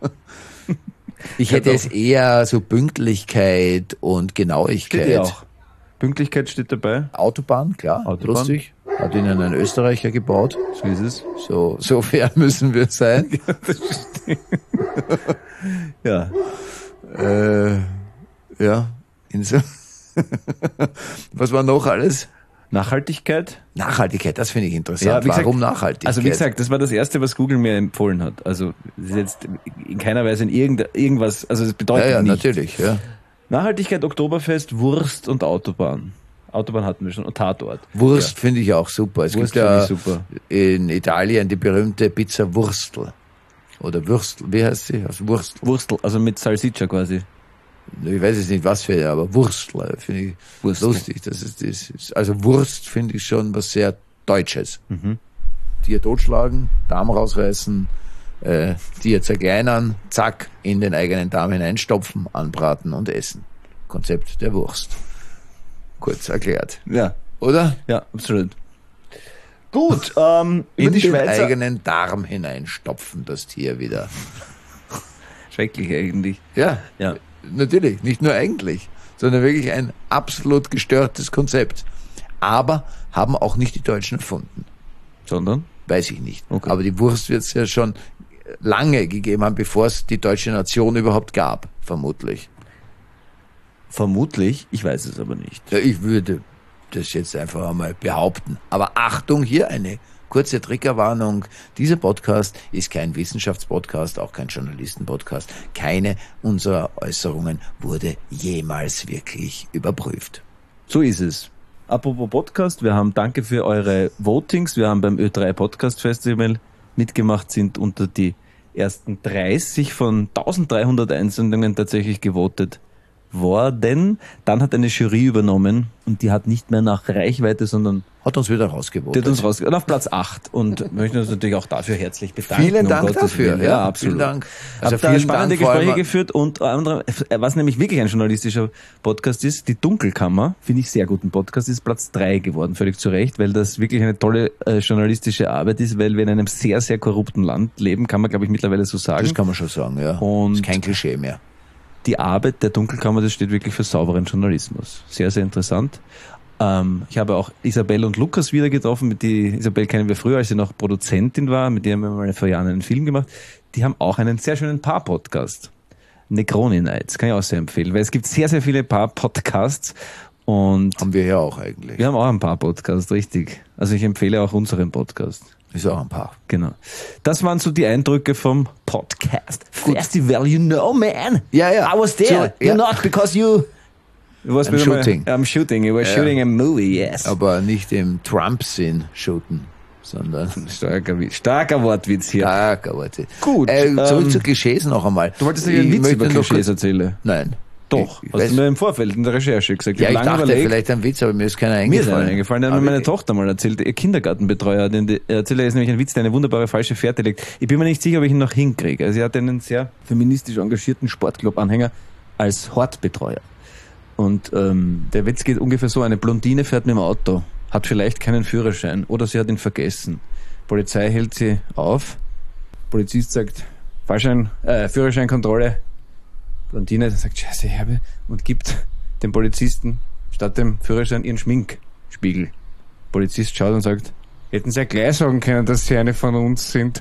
Ich hätte es eher so Pünktlichkeit und Genauigkeit. steht ja auch. Pünktlichkeit steht dabei, Autobahn, klar, Autobahn. lustig. Hat ihnen ein Österreicher gebaut. so ist es. So, so fair müssen wir sein. Ja, äh, ja, inso. Was war noch alles? Nachhaltigkeit. Nachhaltigkeit, das finde ich interessant. Ja, wie gesagt, Warum Nachhaltigkeit? Also wie gesagt, das war das Erste, was Google mir empfohlen hat. Also das ist jetzt in keiner Weise in irgend, irgendwas, also es bedeutet ja, ja, nicht. natürlich, ja. Nachhaltigkeit, Oktoberfest, Wurst und Autobahn. Autobahn hatten wir schon und Tatort. Wurst finde ich auch super. Es Wurst gibt ja finde ich super. in Italien die berühmte Pizza Wurstel. Oder Würstel, wie heißt sie? Also Wurstel. Wurstel, also mit Salsiccia quasi. Ich weiß jetzt nicht, was für eine, aber Wurstel finde ich Wurstel. lustig. Das ist, das ist, also Wurst finde ich schon was sehr Deutsches. Mhm. Tier totschlagen, Darm rausreißen, äh, Tier zerkleinern, zack, in den eigenen Darm hineinstopfen, anbraten und essen. Konzept der Wurst. Kurz erklärt. Ja, Oder? ja, absolut. Gut, ähm, über In die den Schweizer. eigenen Darm hineinstopfen, das Tier wieder. Schrecklich eigentlich. Ja, Ja. natürlich, nicht nur eigentlich, sondern wirklich ein absolut gestörtes Konzept. Aber haben auch nicht die Deutschen erfunden. Sondern? Weiß ich nicht. Okay. Aber die Wurst wird es ja schon lange gegeben haben, bevor es die deutsche Nation überhaupt gab, vermutlich. Vermutlich, ich weiß es aber nicht. Ja, ich würde das jetzt einfach einmal behaupten. Aber Achtung, hier eine kurze Triggerwarnung. Dieser Podcast ist kein Wissenschaftspodcast, auch kein Journalistenpodcast. Keine unserer Äußerungen wurde jemals wirklich überprüft. So ist es. Apropos Podcast, wir haben danke für eure Votings. Wir haben beim Ö drei Podcast Festival mitgemacht, sind unter die ersten dreißig von eintausenddreihundert Einsendungen tatsächlich gewotet worden. Dann hat eine Jury übernommen und die hat nicht mehr nach Reichweite, sondern Hat uns wieder die rausgewotet. hat uns rausgeholt auf Platz acht und möchten uns natürlich auch dafür herzlich bedanken. Vielen um Dank Gottes dafür. Willen. Ja, Ja, absolut. vielen Dank. Also Also da vielen spannende Dank vor allem- Gespräche geführt und andere, was nämlich wirklich ein journalistischer Podcast ist, die Dunkelkammer, finde ich sehr guten Podcast, ist Platz drei geworden, völlig zu Recht, weil das wirklich eine tolle äh, journalistische Arbeit ist, weil wir in einem sehr, sehr korrupten Land leben, kann man glaube ich mittlerweile so sagen. Das kann man schon sagen, ja. Und- ist kein Klischee mehr. Die Arbeit der Dunkelkammer, das steht wirklich für sauberen Journalismus. Sehr, sehr interessant. Ähm, ich habe auch Isabel und Lukas wieder getroffen. Mit die Isabel kennen wir früher, als sie noch Produzentin war. Mit der haben wir mal vor Jahren einen Film gemacht. Die haben auch einen sehr schönen Paar-Podcast. Necroni Nights, kann ich auch sehr empfehlen, weil es gibt sehr, sehr viele Paar-Podcasts und Haben wir ja auch eigentlich. wir haben auch ein Paar-Podcast, richtig. Also ich empfehle auch unseren Podcast. Ist auch ein paar. Genau. Das waren so die Eindrücke vom Podcast Festival. You know, man. Ja, ja. I was there. So, ja. You're not because you Du warst Ein wieder mal Shooting. am Shooting. You were Ja. shooting a movie, yes. Aber nicht im Trump-Sinn shooten, sondern Starker, Witz- starker Wortwitz hier. starker Worte. Gut, Äh, zurück ähm, zu Klischees noch einmal. Du wolltest ja einen Ich Witz möchte über noch Klischees kurz- erzählen. Nein. Doch, Ich, ich hast weiß, du mir im Vorfeld in der Recherche gesagt. ja, ich hab lange dachte überlegt. vielleicht ein Witz, aber mir ist keiner Mir ist eingefallen. einer eingefallen, der hat mir Aber meine ich- Tochter mal erzählt, ihr Kindergartenbetreuer, den, der erzählt jetzt nämlich einen Witz, der eine wunderbare falsche Fährte legt. Ich bin mir nicht sicher, ob ich ihn noch hinkriege. Also er hat einen sehr feministisch engagierten Sportclub-Anhänger als Hortbetreuer. Und ähm, der Witz geht ungefähr so, eine Blondine fährt mit dem Auto, hat vielleicht keinen Führerschein oder sie hat ihn vergessen. Polizei hält sie auf, Polizist sagt, Fahrschein, äh, Führerscheinkontrolle, Blondine sagt, scheiße, ich habe, und gibt dem Polizisten statt dem Führerschein ihren Schminkspiegel. Polizist schaut und sagt, hätten Sie ja gleich sagen können, dass Sie eine von uns sind.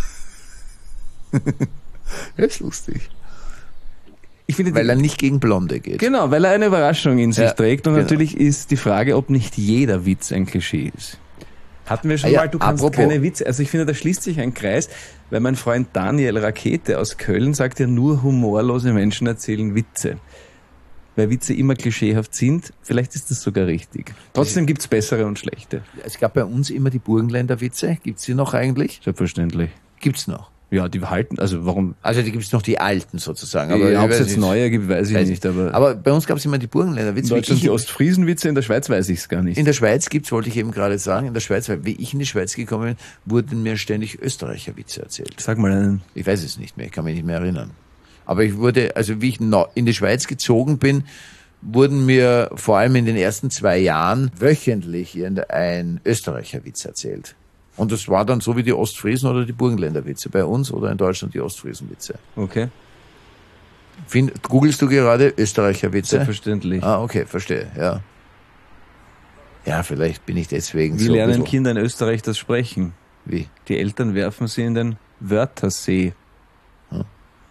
Das ist lustig. Ich finde, Weil er nicht gegen Blonde geht. genau, weil er eine Überraschung in sich Ja, trägt und genau. natürlich ist die Frage, ob nicht jeder Witz ein Klischee ist. Hatten wir schon Ah ja, mal, du kannst apropos. keine Witze, also ich finde, da schließt sich ein Kreis, weil mein Freund Daniel Rakete aus Köln sagt ja, nur humorlose Menschen erzählen Witze. Weil Witze immer klischeehaft sind, vielleicht ist das sogar richtig. Trotzdem gibt's bessere und schlechte. Es gab bei uns immer die Burgenländer Witze. Gibt's die noch eigentlich? Selbstverständlich. Gibt's noch. Ja, die halten, also warum, Also die gibt's noch die alten sozusagen. aber Aber, ob ich es weiß jetzt nicht. neue gibt, weiß ich Weiß nicht, aber, aber bei uns gab's immer die Burgenländer in Witze. Deutschland Wie die ich- Ostfriesenwitze, in der Schweiz weiß ich es gar nicht. In der Schweiz gibt's, wollte ich eben gerade sagen, in der Schweiz, weil wie ich in die Schweiz gekommen bin, wurden mir ständig Österreicher Witze erzählt. Sag mal einen. Ich weiß es nicht mehr, ich kann mich nicht mehr erinnern. Aber ich wurde, also wie ich neu- in die Schweiz gezogen bin, wurden mir vor allem in den ersten zwei Jahren wöchentlich ein Österreicher Witz erzählt. Und das war dann so wie die Ostfriesen oder die Burgenländer Witze. Bei uns oder in Deutschland die Ostfriesen Witze. Okay. Find, googelst du gerade Österreicher Witze? Selbstverständlich. Ah, okay, verstehe, ja. Ja, vielleicht bin ich deswegen Wie so ein lernen bisschen- Kinder in Österreich das Sprechen? Wie? Die Eltern werfen sie in den Wörtersee. Hm.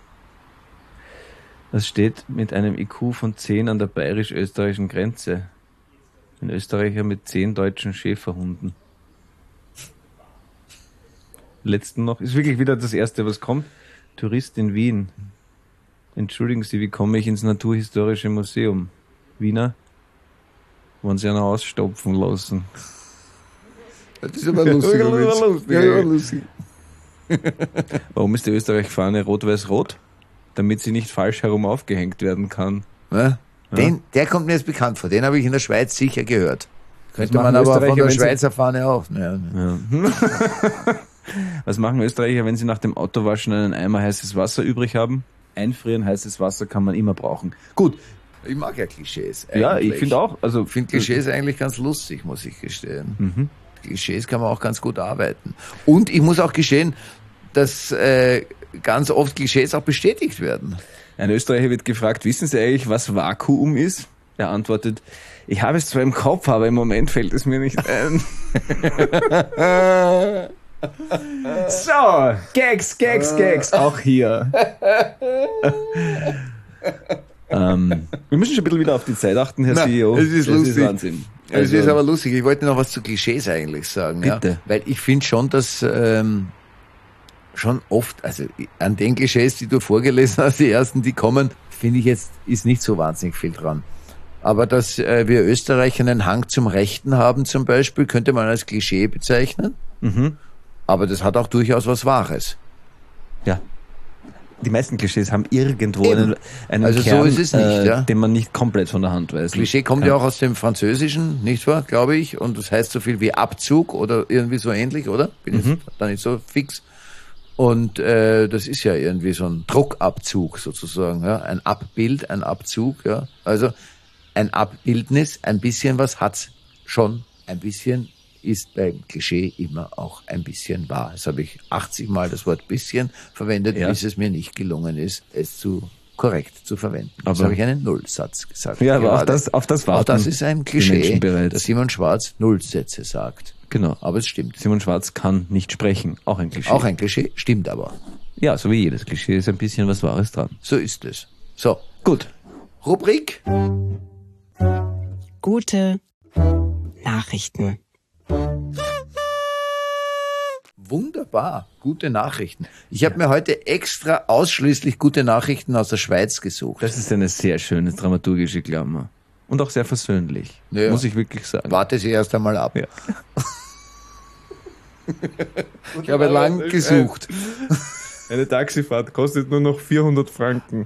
Das steht mit einem I Q von zehn an der bayerisch-österreichischen Grenze. Ein Österreicher mit zehn deutschen Schäferhunden. Letzten noch, ist wirklich wieder das Erste, was kommt. Tourist in Wien. Entschuldigen Sie, wie komme ich ins Naturhistorische Museum? Wiener? Wollen Sie einer ausstopfen lassen? Das ist aber lustig. Ja, Witz. lustig, Ja, ja. ja, lustig. Warum ist die Österreich-Fahne rot-weiß-rot? Damit sie nicht falsch herum aufgehängt werden kann. Ja? Den, der kommt mir jetzt bekannt vor. Den habe ich in der Schweiz sicher gehört. Könnte machen man aber Österreicher, von der wenn sie- Schweizer Fahne auch. Ja. Was machen Österreicher, wenn sie nach dem Autowaschen einen Eimer heißes Wasser übrig haben? Einfrieren, heißes Wasser kann man immer brauchen. Gut, Ich mag ja Klischees. ja, eigentlich. ich finde auch. Also, Ich finde Klischees eigentlich ganz lustig, muss ich gestehen. Klischees kann man auch ganz gut arbeiten. Und ich muss auch gestehen, dass äh, ganz oft Klischees auch bestätigt werden. Ein Österreicher wird gefragt, wissen Sie eigentlich, was Vakuum ist? Er antwortet, ich habe es zwar im Kopf, aber im Moment fällt es mir nicht ein. So, Gags, Gags, Gags, auch hier. ähm, wir müssen schon ein bisschen wieder auf die Zeit achten, Herr Na, C E O. es ist das lustig. ist Wahnsinn. Es Also, ist aber lustig. Ich wollte noch was zu Klischees eigentlich sagen. Bitte. Ja? Weil ich finde schon, dass ähm, schon oft, also an den Klischees, die du vorgelesen hast, die ersten, die kommen, finde ich jetzt, ist nicht so wahnsinnig viel dran. Aber dass äh, wir Österreicher einen Hang zum Rechten haben zum Beispiel, könnte man als Klischee bezeichnen. Mhm. Aber das hat auch durchaus was Wahres. Ja. Die meisten Klischees haben irgendwo Eben. einen, einen Also so Kern, ist es nicht, äh, ja. den man nicht komplett von der Hand weiß. Klischee kommt ja auch aus dem Französischen, nicht wahr, glaube ich. Und das heißt so viel wie Abzug oder irgendwie so ähnlich, oder? Bin Mhm. jetzt da nicht so fix. Und äh, das ist ja irgendwie so ein Druckabzug sozusagen, ja, ein Abbild, ein Abzug, ja. Also ein Abbildnis, ein bisschen was hat's schon, ein bisschen ist beim Klischee immer auch ein bisschen wahr. Das habe ich achtzig Mal das Wort bisschen verwendet, Ja. bis es mir nicht gelungen ist, es zu korrekt zu verwenden. Jetzt Aber- habe ich einen Nullsatz gesagt. Ja, aber auf Gerade. das, auf das warten Auch das ist ein die Klischee, Menschen bereits. dass Simon Schwarz Nullsätze sagt. Genau. Aber es stimmt. Simon Schwarz kann nicht sprechen. Auch ein Klischee. Auch ein Klischee, stimmt aber. Ja, so wie jedes Klischee ist ein bisschen was Wahres dran. So ist es. So, Gut. Rubrik. Gute Nachrichten. Wunderbar, gute Nachrichten. Ich habe mir heute extra ausschließlich gute Nachrichten aus der Schweiz gesucht. Das ist eine sehr schöne dramaturgische Klammer. Und auch sehr versöhnlich, Ja. muss ich wirklich sagen. Warte sie erst einmal ab. Ja. Ich habe lang gesucht. Eine Taxifahrt kostet nur noch vierhundert Franken.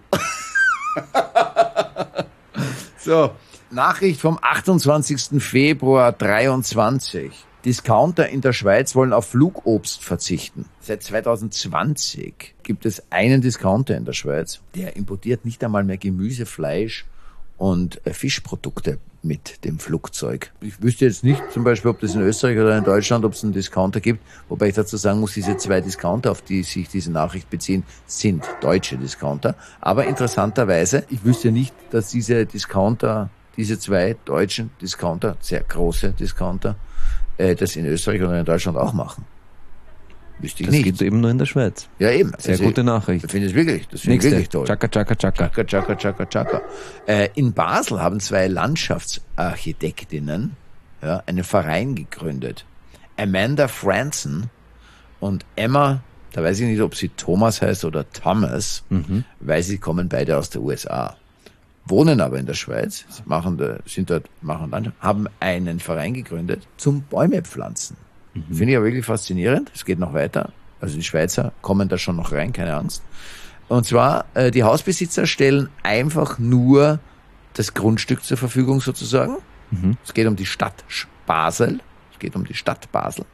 So, Nachricht vom achtundzwanzigsten Februar dreiundzwanzig. Discounter in der Schweiz wollen auf Flugobst verzichten. Seit zweitausendzwanzig gibt es einen Discounter in der Schweiz, der importiert nicht einmal mehr Gemüse, Fleisch und äh, Fischprodukte mit dem Flugzeug. Ich wüsste jetzt nicht zum Beispiel, ob das in Österreich oder in Deutschland, ob es einen Discounter gibt, wobei ich dazu sagen muss, diese zwei Discounter, auf die sich diese Nachricht beziehen, sind deutsche Discounter. Aber interessanterweise, ich wüsste nicht, dass diese Discounter, diese zwei deutschen Discounter, sehr große Discounter, äh, das in Österreich oder in Deutschland auch machen. Wüsste ich Das nicht. gibt es eben nur in der Schweiz. Ja, eben. Sehr Also, gute Nachricht. Ich finde es wirklich, das finde ich Nächste. wirklich toll. Chaka, chaka, chaka. Chaka, chaka, chaka, chaka. Äh, in Basel haben zwei Landschaftsarchitektinnen ja, einen Verein gegründet. Amanda Franson und Emma, da weiß ich nicht, ob sie Thomas heißt oder Thomas, Mhm. weil sie kommen beide aus der U S A. Wohnen aber in der Schweiz, machen da, sind dort, machen dann, haben einen Verein gegründet zum Bäume pflanzen. Finde ich ja wirklich faszinierend. Es geht noch weiter. Also die Schweizer kommen da schon noch rein, keine Angst. Und zwar, äh, die Hausbesitzer stellen einfach nur das Grundstück zur Verfügung sozusagen. Mhm. Es geht um die Stadt Basel. Es geht um die Stadt Basel.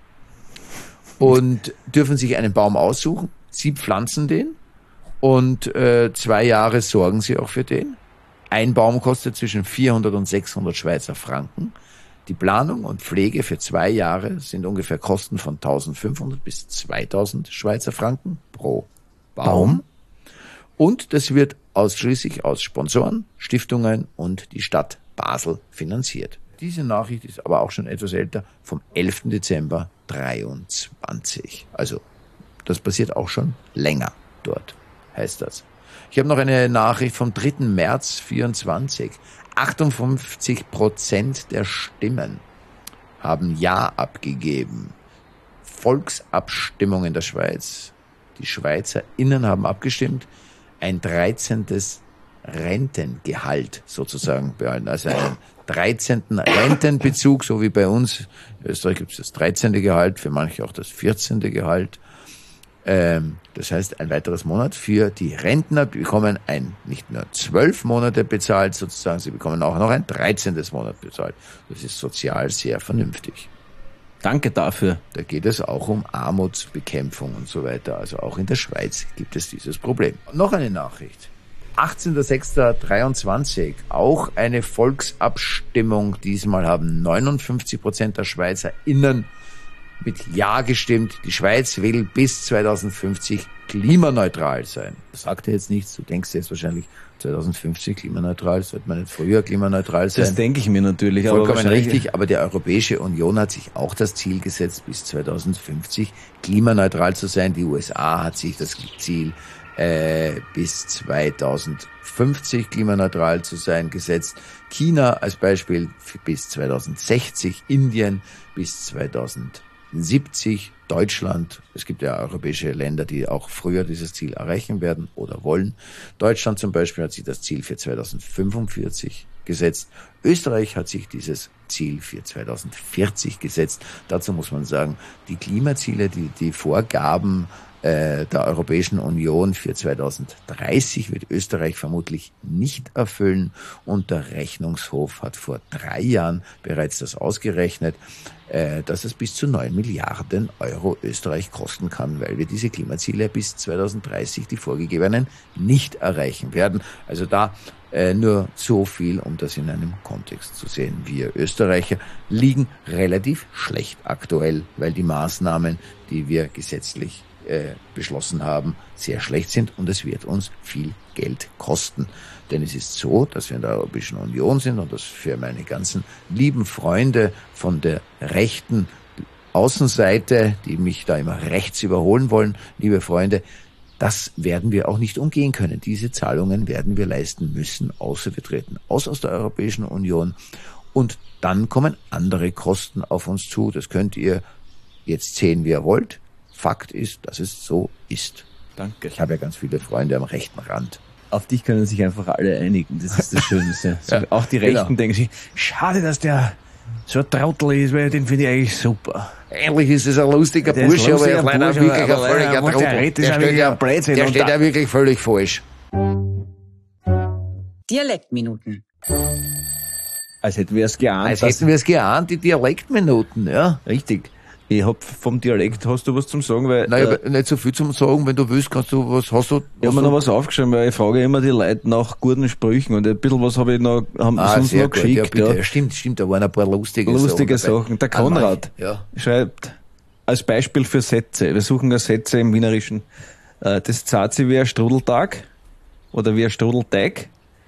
Und dürfen sich einen Baum aussuchen. Sie pflanzen den und äh, zwei Jahre sorgen sie auch für den. Ein Baum kostet zwischen vierhundert und sechshundert Schweizer Franken. Die Planung und Pflege für zwei Jahre sind ungefähr Kosten von eintausendfünfhundert bis zweitausend Schweizer Franken pro Baum. Und das wird ausschließlich aus Sponsoren, Stiftungen und die Stadt Basel finanziert. Diese Nachricht ist aber auch schon etwas älter, vom elften Dezember dreiundzwanzig. Also das passiert auch schon länger dort, heißt das. Ich habe noch eine Nachricht vom dritten März vierundzwanzig. achtundfünfzig Prozent der Stimmen haben Ja abgegeben. Volksabstimmung in der Schweiz. Die SchweizerInnen haben abgestimmt, ein dreizehntes Rentengehalt sozusagen behalten. Also einen dreizehnten Rentenbezug, so wie bei uns. In Österreich gibt es das dreizehnte Gehalt, für manche auch das vierzehnte Gehalt. Ähm, das heißt, ein weiteres Monat für die Rentner bekommen ein nicht nur zwölf Monate bezahlt sozusagen, sie bekommen auch noch ein dreizehntes Monat bezahlt. Das ist sozial sehr vernünftig. Danke dafür. Da geht es auch um Armutsbekämpfung und so weiter. Also auch in der Schweiz gibt es dieses Problem. Noch eine Nachricht. achtzehnter sechster dreiundzwanzig. Auch eine Volksabstimmung. Diesmal haben neunundfünfzig Prozent der SchweizerInnen mit Ja gestimmt. Die Schweiz will bis zweitausendfünfzig klimaneutral sein. Das sagt er jetzt nichts. Du denkst jetzt wahrscheinlich zweitausendfünfzig klimaneutral. Sollte man nicht früher klimaneutral sein? Das denke ich mir natürlich. Aber Vollkommen wahrscheinlich- richtig, aber die Europäische Union hat sich auch das Ziel gesetzt, bis zweitausendfünfzig klimaneutral zu sein. Die U S A hat sich das Ziel äh, bis zweitausendfünfzig klimaneutral zu sein gesetzt. China als Beispiel für bis zweitausendsechzig, Indien bis zweitausendsiebzig, Deutschland. Es gibt ja europäische Länder, die auch früher dieses Ziel erreichen werden oder wollen. Deutschland zum Beispiel hat sich das Ziel für zweitausendfünfundvierzig gesetzt. Österreich hat sich dieses Ziel für zweitausendvierzig gesetzt. Dazu muss man sagen, die Klimaziele, die, die Vorgaben äh, der Europäischen Union für zweitausenddreißig wird Österreich vermutlich nicht erfüllen. Und der Rechnungshof hat vor drei Jahren bereits das ausgerechnet, äh, dass es bis zu neun Milliarden Euro Österreich kosten kann, weil wir diese Klimaziele bis zweitausenddreißig, die vorgegebenen, nicht erreichen werden. Also da äh, nur so viel, um das in einem Kontext zu sehen. Wir Österreicher liegen relativ schlecht aktuell, weil die Maßnahmen, die wir gesetzlich äh, beschlossen haben, sehr schlecht sind und es wird uns viel Geld kosten. Denn es ist so, dass wir in der Europäischen Union sind und das für meine ganzen lieben Freunde von der rechten Außenseite, die mich da immer rechts überholen wollen, liebe Freunde, das werden wir auch nicht umgehen können. Diese Zahlungen werden wir leisten müssen, außer wir treten aus aus der Europäischen Union. Und dann kommen andere Kosten auf uns zu. Das könnt ihr jetzt sehen, wie ihr wollt. Fakt ist, dass es so ist. Danke. Ich habe ja ganz viele Freunde am rechten Rand. auf dich können sich einfach alle einigen. Das ist das Schönste. So, Ja, auch die Rechten genau. denken sich, schade, dass der so ein Trottel ist, weil den finde ich eigentlich super. Eigentlich ist es ein lustiger Der ist Bursche, aber lustiger er ist leider Bursche, wirklich ein aber leider, völliger was der Trottel. redet, ist Der ja steht wirklich ja, ein Blödsinn. der Und steht da- ja wirklich völlig falsch. Dialektminuten. Als hätten wir es geahnt. Als dass- hätten wir es geahnt, die Dialektminuten, ja. Richtig. Ich hab vom Dialekt, hast du was zum Sagen? Weil, Nein, äh, aber nicht so viel zum Sagen, wenn du willst, kannst du was, hast du, ich hast habe mir du noch was aufgeschrieben, weil ich frage immer die Leute nach guten Sprüchen und ein bisschen was habe ich noch, haben ah, sie uns sehr noch gut, ja, geschickt. bitte. Ja. Ja, stimmt, stimmt, da waren ein paar lustige, Lustige Sachen. dabei. Sachen. Der Ah, Konrad manche, ja. schreibt als Beispiel für Sätze. Wir suchen ja Sätze im Wienerischen. Äh, Das zahlt sich wie ein Strudeltag oder wie ein Strudelteig.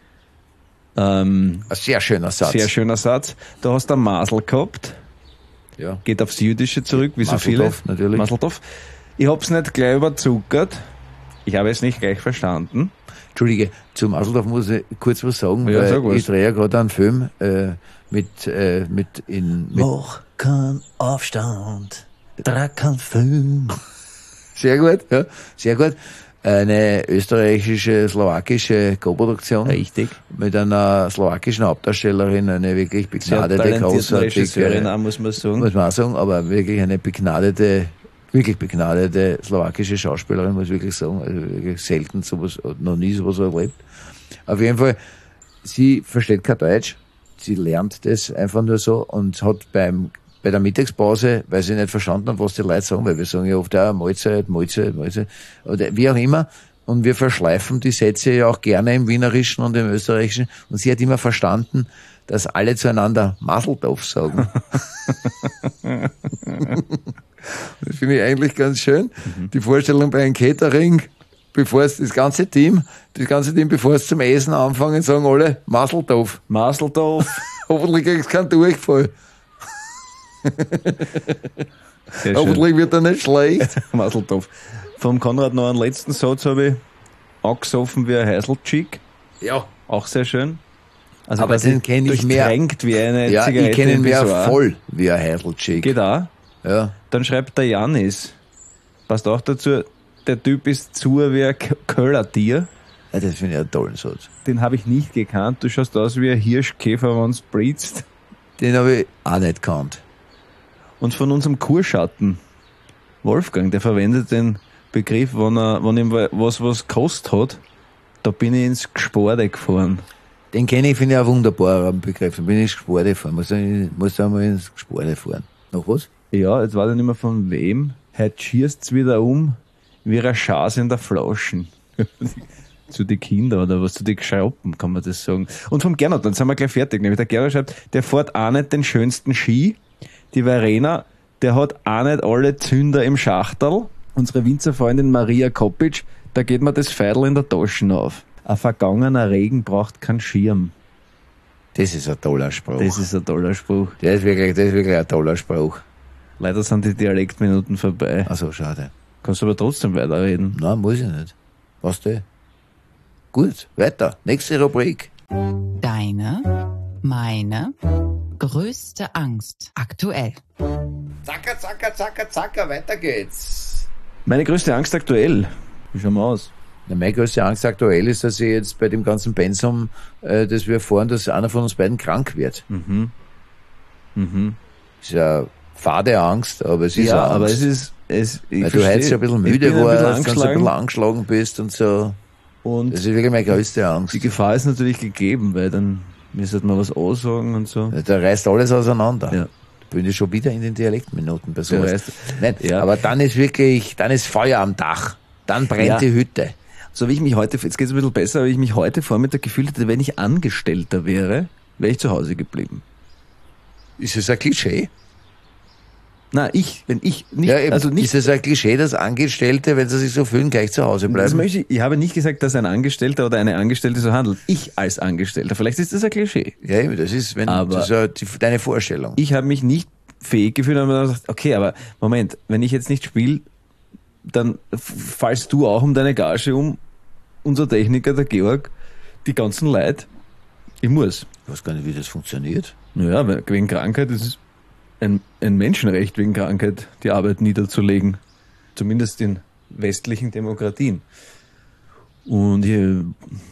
Ähm, Ein sehr schöner Satz. sehr schöner Satz. Da hast du einen Masel gehabt. Ja. Geht aufs Jüdische zurück, wie so viele. Maseltov, natürlich. Maseltov. Ich hab's nicht gleich überzuckert. Ich habe es nicht gleich verstanden. Entschuldige, zum Aseldorf muss ich kurz was sagen, Ja, weil sag was. ich drehe ja gerade einen Film äh, mit, äh, mit in mit Mach keinen Aufstand, trag keinen Film. sehr gut, ja, sehr gut. Eine österreichische, slowakische Co-Produktion. Richtig. Mit einer slowakischen Hauptdarstellerin, eine wirklich Sehr begnadete, talentierte Regisseurin, großartige, auch, muss man sagen. muss man auch sagen, aber wirklich eine begnadete, wirklich begnadete slowakische Schauspielerin, muss ich wirklich sagen. Also wirklich selten sowas, noch nie sowas erlebt. Auf jeden Fall, sie versteht kein Deutsch, sie lernt das einfach nur so und hat beim bei der Mittagspause, weil sie nicht verstanden haben, was die Leute sagen, weil wir sagen ja oft auch Mahlzeit, Mahlzeit, Mahlzeit, oder wie auch immer. Und wir verschleifen die Sätze ja auch gerne im Wienerischen und im Österreichischen. Und sie hat immer verstanden, dass alle zueinander Maseltov sagen. Das finde ich eigentlich ganz schön. Die Vorstellung bei einem Catering, bevor es das ganze Team, das ganze Team, bevor es zum Essen anfangen, sagen alle Maseltov. Maseltov. Hoffentlich kriegst du keinen Durchfall. Sehr schön. Hoffentlich wird er nicht schlecht. Maseltov. Vom Konrad noch einen letzten Satz habe ich angesoffen wie ein Heiselcheek. Ja. Auch sehr schön. Also Aber quasi den kenn ich mehr- durchtränkt wie eine Ja, Zigarette ich kenne ihn im mehr Pissoir. voll wie ein Heidelchick. Geht auch. Ja. Dann schreibt der Janis. Passt auch dazu, der Typ ist zu wie ein K- Köllertier. Ja, das finde ich einen tollen Satz. Den habe ich nicht gekannt. Du schaust aus wie ein Hirschkäfer, wenn es blitzt. Den habe ich auch nicht gekannt. Und von unserem Kurschatten, Wolfgang, der verwendet den Begriff, wenn er, wenn ihm was, was gekostet hat, da bin ich ins Gesporde gefahren. Den kenne ich, finde ich, auch wunderbar, einen Begriff. Da bin ich ins Gesporde fahren. Muss, ich, muss da mal ins Gesporde fahren. Noch was? Ja, jetzt weiß ich nicht mehr von wem. Heute schießt's wieder um, wie ein Schaß in der Flaschen. Zu den Kindern oder was, zu den Geschrappen, kann man das sagen. Und vom Gernot, dann sind wir gleich fertig. Nämlich der Gernot schreibt, der fährt auch nicht den schönsten Ski. Die Verena, der hat auch nicht alle Zünder im Schachterl. Unsere Winzerfreundin Maria Kopic, da geht mir das Feidel in der Tasche auf. Ein vergangener Regen braucht keinen Schirm. Das ist ein toller Spruch. Das ist ein toller Spruch. Der ist wirklich, das ist wirklich ein toller Spruch. Leider sind die Dialektminuten vorbei. Ach so, schade. Kannst du aber trotzdem weiterreden. Nein, muss ich nicht. Was denn? Gut, weiter. Nächste Rubrik. Deine, meine, größte Angst aktuell. Zacker, zacker, zacker, zacker, weiter geht's. Meine größte Angst aktuell. Wie schauen wir aus? Na, meine größte Angst aktuell ist, dass ich jetzt bei dem ganzen Pensum, äh, das wir fahren, dass einer von uns beiden krank wird. Mhm. Mhm. Ist ja fade Angst, aber es ist Ja, eine aber Angst. es ist, es, ich Weil du versteh. heute schon ein bisschen Ich müde bin ein bisschen warst, ganz ein angeschlagen bisschen angeschlagen bist und so. und Das ist wirklich meine größte Angst. die Gefahr ist natürlich gegeben, weil dann müsste man was aussagen und so. Da reißt alles auseinander. Ja. Da bin ich schon wieder in den Dialektminuten bei Der sowas. reißt- Nein, Ja. aber dann ist wirklich, dann ist Feuer am Dach. Dann brennt Ja. die Hütte. So wie ich mich heute, jetzt geht es ein bisschen besser, aber ich mich heute Vormittag gefühlt hätte, wenn ich Angestellter wäre, wäre ich zu Hause geblieben. Ist es ein Klischee? Na, ich, wenn ich nicht, Ja, eben, also nicht, ist es ein Klischee, dass Angestellte, wenn sie sich so fühlen, gleich zu Hause das bleiben? möchte ich, ich habe nicht gesagt, dass ein Angestellter oder eine Angestellte so handelt. Ich als Angestellter. Vielleicht ist das ein Klischee. Ja, eben, das ist, wenn, Aber- das ist ja die, deine Vorstellung. Ich habe mich nicht fähig gefühlt und habe mir gedacht, okay, aber Moment, wenn ich jetzt nicht spiele, dann f- fallst du auch um deine Gage um, unser Techniker, der Georg, die ganzen Leute. Ich muss. Ich weiß gar nicht, wie das funktioniert. Naja, weil- wegen Krankheit ist es ein, ein Menschenrecht, wegen Krankheit die Arbeit niederzulegen. Zumindest in westlichen Demokratien. Und hier,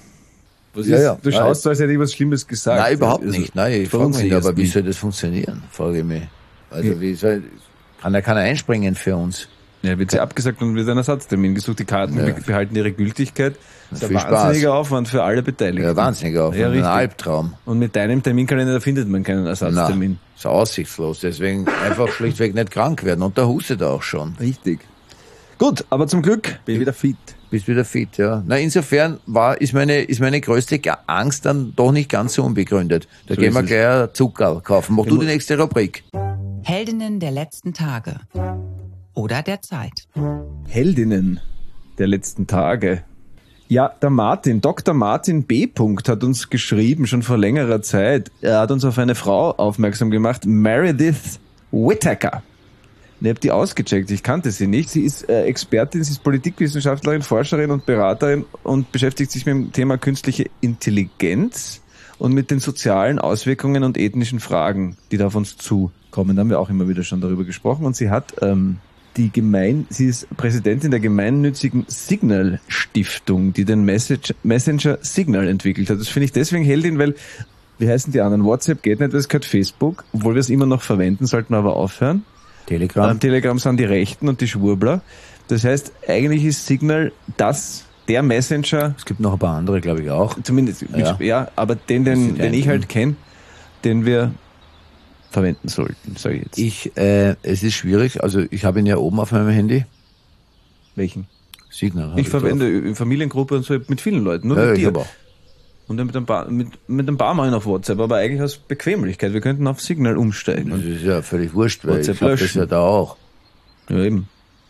was Ja, ist, ja. du schaust so, als hätte ich was Schlimmes gesagt. Nein, überhaupt Also, nicht. Nein, ich frage mich, verunsicherst aber wie mich. soll das funktionieren? Frage ich mich. Also Ja. wie soll, kann da keiner einspringen für uns? Ja, wird sie abgesagt und wird ein Ersatztermin gesucht. Die Karten Ja. be- behalten ihre Gültigkeit. Das ist Viel ein Spaß. wahnsinniger Aufwand für alle Beteiligten. Ja, wahnsinnig auf. Ja, ein richtig. Albtraum. Und mit deinem Terminkalender findet man keinen Ersatztermin. Na, ist aussichtslos. Deswegen einfach schlichtweg nicht krank werden. Und da hustet er auch schon. Richtig. Gut, aber zum Glück bin ich wieder fit. Bist wieder fit, ja. Na, insofern war, ist meine, ist meine größte Ga- Angst dann doch nicht ganz so unbegründet. Da So gehen ist wir es. gleich ein Zuckerl kaufen. Mach du die nächste Rubrik. Heldinnen der letzten Tage. Oder der Zeit. Heldinnen der letzten Tage. Ja, der Martin, Doktor Martin B. hat uns geschrieben, schon vor längerer Zeit. Er hat uns auf eine Frau aufmerksam gemacht, Meredith Whittaker. Ich habe die ausgecheckt, ich kannte sie nicht. Sie ist äh, Expertin, sie ist Politikwissenschaftlerin, Forscherin und Beraterin und beschäftigt sich mit dem Thema künstliche Intelligenz und mit den sozialen Auswirkungen und ethnischen Fragen, die da auf uns zukommen. Da haben wir auch immer wieder schon darüber gesprochen. Und sie hat ähm, die Gemein, sie ist Präsidentin der gemeinnützigen Signal-Stiftung, die den Message, Messenger Signal entwickelt hat. Das finde ich deswegen Heldin, weil, wie heißen die anderen? WhatsApp geht nicht, das gehört Facebook, obwohl wir es immer noch verwenden, sollten wir aber aufhören. Telegram. Am Telegram sind die Rechten und die Schwurbler. Das heißt, eigentlich ist Signal das, der Messenger, Es gibt noch ein paar andere, glaube ich, auch. zumindest, Ja. ja, ja aber den, den, sind den ich ein- halt kenne, den wir verwenden sollten, sage ich jetzt. Ich, äh, es ist schwierig. Also ich habe ihn ja oben auf meinem Handy. Welchen? Signal. hab Ich verwende in Familiengruppe und so mit vielen Leuten, nur drauf. Ja, mit ich dir. habe auch. Und dann mit ein paar, mit, mit ein paar Mal auf WhatsApp, aber eigentlich aus Bequemlichkeit. Wir könnten auf Signal umsteigen. Das Und, ist ja völlig wurscht, weil WhatsApp ich habe das löschen. ja da auch. ja, eben.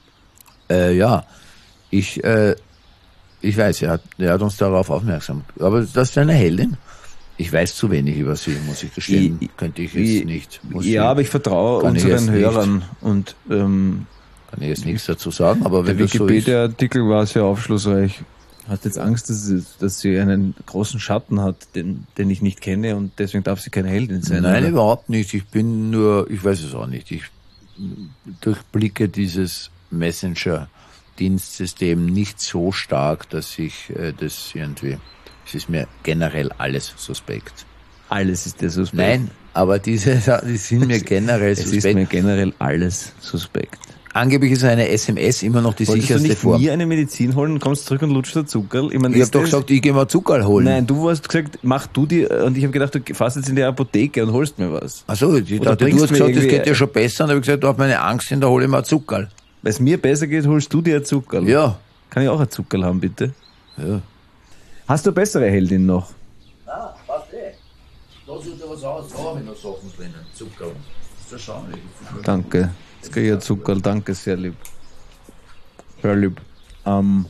Äh, ja, ich, äh, ich weiß, er hat, er hat uns darauf aufmerksam. Aber das ist eine Heldin. Ich weiß zu wenig über sie, muss ich gestehen. Ich- Könnte ich ich- jetzt nicht. Muss Ja, ich, aber ich vertraue kann ich unseren jetzt nicht. Hörern und ähm, kann ich jetzt nichts dazu sagen, aber der wenn das so ist. Wikipedia-Artikel war sehr aufschlussreich. Hast jetzt Angst, dass sie, dass sie einen großen Schatten hat, den, den ich nicht kenne und deswegen darf sie keine Heldin sein? Nein, oder? überhaupt nicht. Ich bin nur, ich weiß es auch nicht. Ich durchblicke dieses Messenger-Dienstsystem nicht so stark, dass ich äh, das irgendwie, es ist mir generell alles suspekt. Alles ist der Suspekt. Nein, aber diese, die sind mir generell es ist suspekt. mir generell alles suspekt. Angeblich ist eine S M S immer noch die Wolltest du sicherste nicht Form. mir eine Medizin holen und kommst zurück und lutscht der Zuckerl? Ich, mein, Ich ist habe doch das- gesagt, ich gehe mal Zuckerl holen. Nein, du hast gesagt, mach du die, und ich habe gedacht, du fährst jetzt in die Apotheke und holst mir was. Achso, ich Oder dachte, du bringst hast mir gesagt, das irgendwie- geht ja schon besser. Und dann habe ich gesagt, du hast meine Angst hin, da hole ich mal Zuckerl. Weil es mir besser geht, holst du dir ein Zuckerl. Ja. Kann ich auch ein Zuckerl haben, bitte? Ja. Hast du bessere Heldin noch? Ah, passt eh. Da sieht ja was aus. Da habe ich noch Sachen drinnen. Zuckerl. Das ist erstaunlich. Danke. Jetzt kriege ich ein Zuckerl. Danke, sehr lieb. Sehr lieb. Ähm.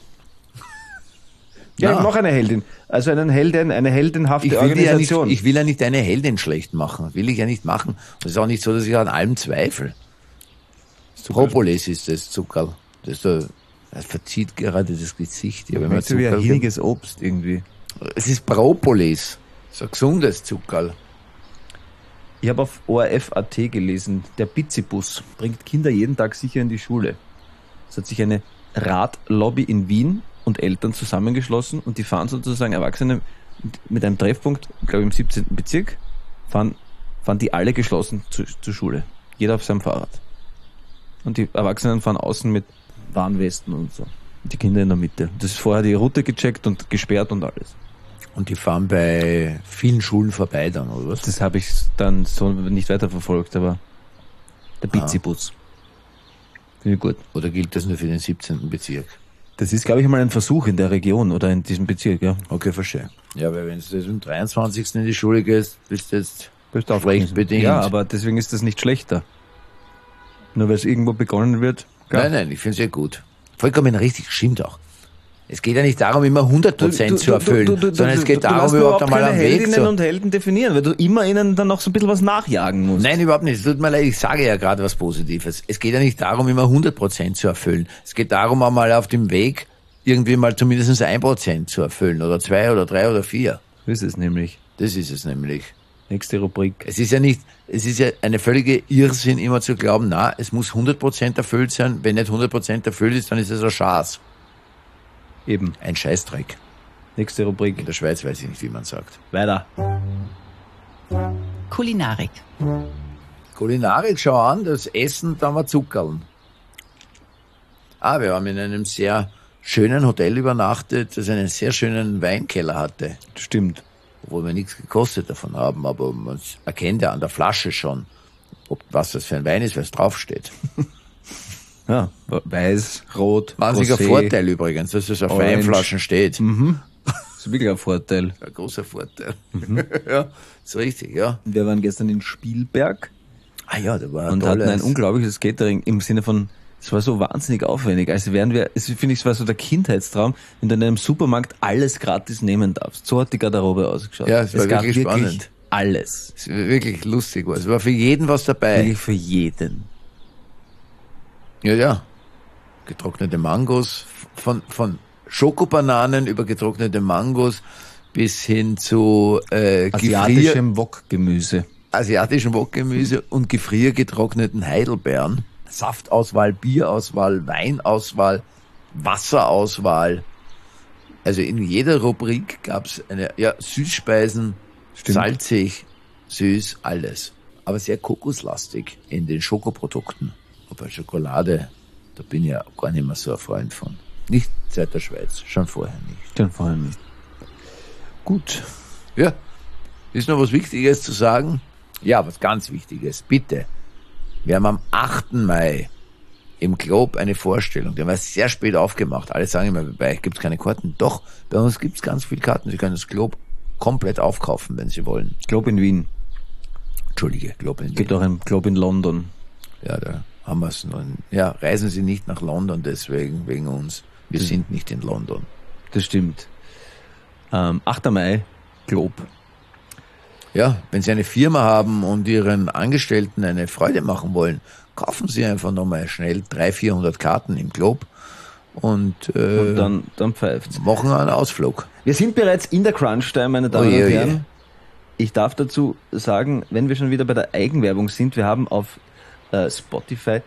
Ja, Ja. noch eine Heldin. Also einen Helden, eine heldenhafte Ich will, die ja nicht, Organisation. ich will ja nicht deine Heldin schlecht machen. Will ich ja nicht machen. Und es ist auch nicht so, dass ich an allem zweifle. Propolis ist das Zuckerl. Das, ist da, das verzieht gerade das Gesicht. Ich habe immer Schmeckt so wie ein Zuckerl. hiniges Obst irgendwie. Es ist Propolis. So ein gesundes Zuckerl. Ich habe auf O R F Punkt A T gelesen, der Bizibus bringt Kinder jeden Tag sicher in die Schule. Es hat sich eine Radlobby in Wien und Eltern zusammengeschlossen und die fahren sozusagen Erwachsene mit einem Treffpunkt, glaube ich im siebzehnten Bezirk, fahren, fahren die alle geschlossen zu, zur Schule. Jeder auf seinem Fahrrad. Und die Erwachsenen fahren außen mit Warnwesten und so. Und die Kinder in der Mitte. Das ist vorher die Route gecheckt und gesperrt und alles. Und die fahren bei vielen Schulen vorbei dann, oder was? Das habe ich dann so nicht weiterverfolgt, aber der Bizibus. Finde ich gut. Oder gilt das nur für den siebzehnten Bezirk? Das ist, glaube ich, mal ein Versuch in der Region oder in diesem Bezirk, ja. Okay, verstehe. Ja, weil wenn du jetzt am dreiundzwanzigsten in die Schule gehst, bist du jetzt Bist du schlecht bedient. Ja, aber deswegen ist das nicht schlechter. Nur weil es irgendwo begonnen wird. klar. Nein, nein, ich finde es ja gut. Vollkommen richtig, stimmt auch. Es geht ja nicht darum, immer hundert Prozent zu erfüllen, sondern es geht darum, überhaupt einmal am Weg Heldinnen zu... und Helden definieren, weil du immer ihnen dann noch so ein bisschen was nachjagen musst. Nein, überhaupt nicht. Es tut mir leid, ich sage ja gerade was Positives. Es geht ja nicht darum, immer hundert Prozent zu erfüllen. Es geht darum, einmal auf dem Weg irgendwie mal zumindest ein Prozent zu erfüllen oder zwei oder drei oder vier. So ist es nämlich. Das ist es nämlich. Nächste Rubrik. Es ist ja nicht, es ist ja eine völlige Irrsinn, immer zu glauben, na, es muss hundert Prozent erfüllt sein. Wenn nicht hundert Prozent erfüllt ist, dann ist es ein Schatz. Eben. Ein Scheißdreck. Nächste In Rubrik. der Schweiz weiß ich nicht, wie man sagt. Weiter. Kulinarik. Kulinarik, schau an, das Essen, da haben wir Zuckerln. Ah, wir haben in einem sehr schönen Hotel übernachtet, das einen sehr schönen Weinkeller hatte. Stimmt. Obwohl wir nichts gekostet davon haben, aber man erkennt ja an der Flasche schon, ob was das für ein Wein ist, weil es draufsteht. Ja, weiß, rot, Wahnsinniger Rosé. Vorteil übrigens, dass es auf Orange. Weinflaschen steht. Das ist wirklich ein Vorteil. Ein großer Vorteil. Ja, ist richtig, ja. Wir waren gestern in Spielberg Ah ja, da war ein und hatten ein tolles... unglaubliches Catering im Sinne von, es war so wahnsinnig aufwendig. Also wären wir, es finde ich, es war so der Kindheitstraum, wenn du in einem Supermarkt alles gratis nehmen darfst. So hat die Garderobe ausgeschaut. Ja, es war gab wirklich wirklich spannend. alles. Es war wirklich lustig war. Es war für jeden was dabei. Wirklich für jeden. Ja, ja. Getrocknete Mangos, von, von Schokobananen über getrocknete Mangos bis hin zu äh, Gefrier, Asiatischem Wokgemüse. asiatischen Wokgemüse und gefriergetrockneten Heidelbeeren. Saftauswahl, Bierauswahl, Weinauswahl, Wasserauswahl. Also in jeder Rubrik gab's eine, ja, Süßspeisen, Stimmt. salzig, süß, alles. Aber sehr kokoslastig in den Schokoprodukten. Aber Schokolade, da bin ich ja gar nicht mehr so ein Freund von. Nicht seit der Schweiz, schon vorher nicht. Schon vorher nicht. Gut. Ja, ist noch was Wichtiges zu sagen? Ja, was ganz Wichtiges, bitte. Wir haben am achten Mai im Globe eine Vorstellung. Der war sehr spät aufgemacht. Alle sagen immer, bei euch gibt's keine Karten. Doch, bei uns gibt's ganz viele Karten. Sie können das Globe komplett aufkaufen, wenn Sie wollen. Globe in Wien. Entschuldige, Globe in Gibt Wien. auch ein Globe in London. Ja, da haben wir's noch. Ja, reisen Sie nicht nach London deswegen, wegen uns. Wir sind nicht in London. Das stimmt. Ähm, achter Mai, Globe. Ja, wenn Sie eine Firma haben und Ihren Angestellten eine Freude machen wollen, kaufen Sie einfach nochmal schnell dreihundert, vierhundert Karten im Globe und, äh, Und dann, dann pfeift's. machen einen Ausflug. Wir sind bereits in der Crunch-Time, meine Damen Oje, und oje. Herren. Ich darf dazu sagen, wenn wir schon wieder bei der Eigenwerbung sind, wir haben auf äh, Spotify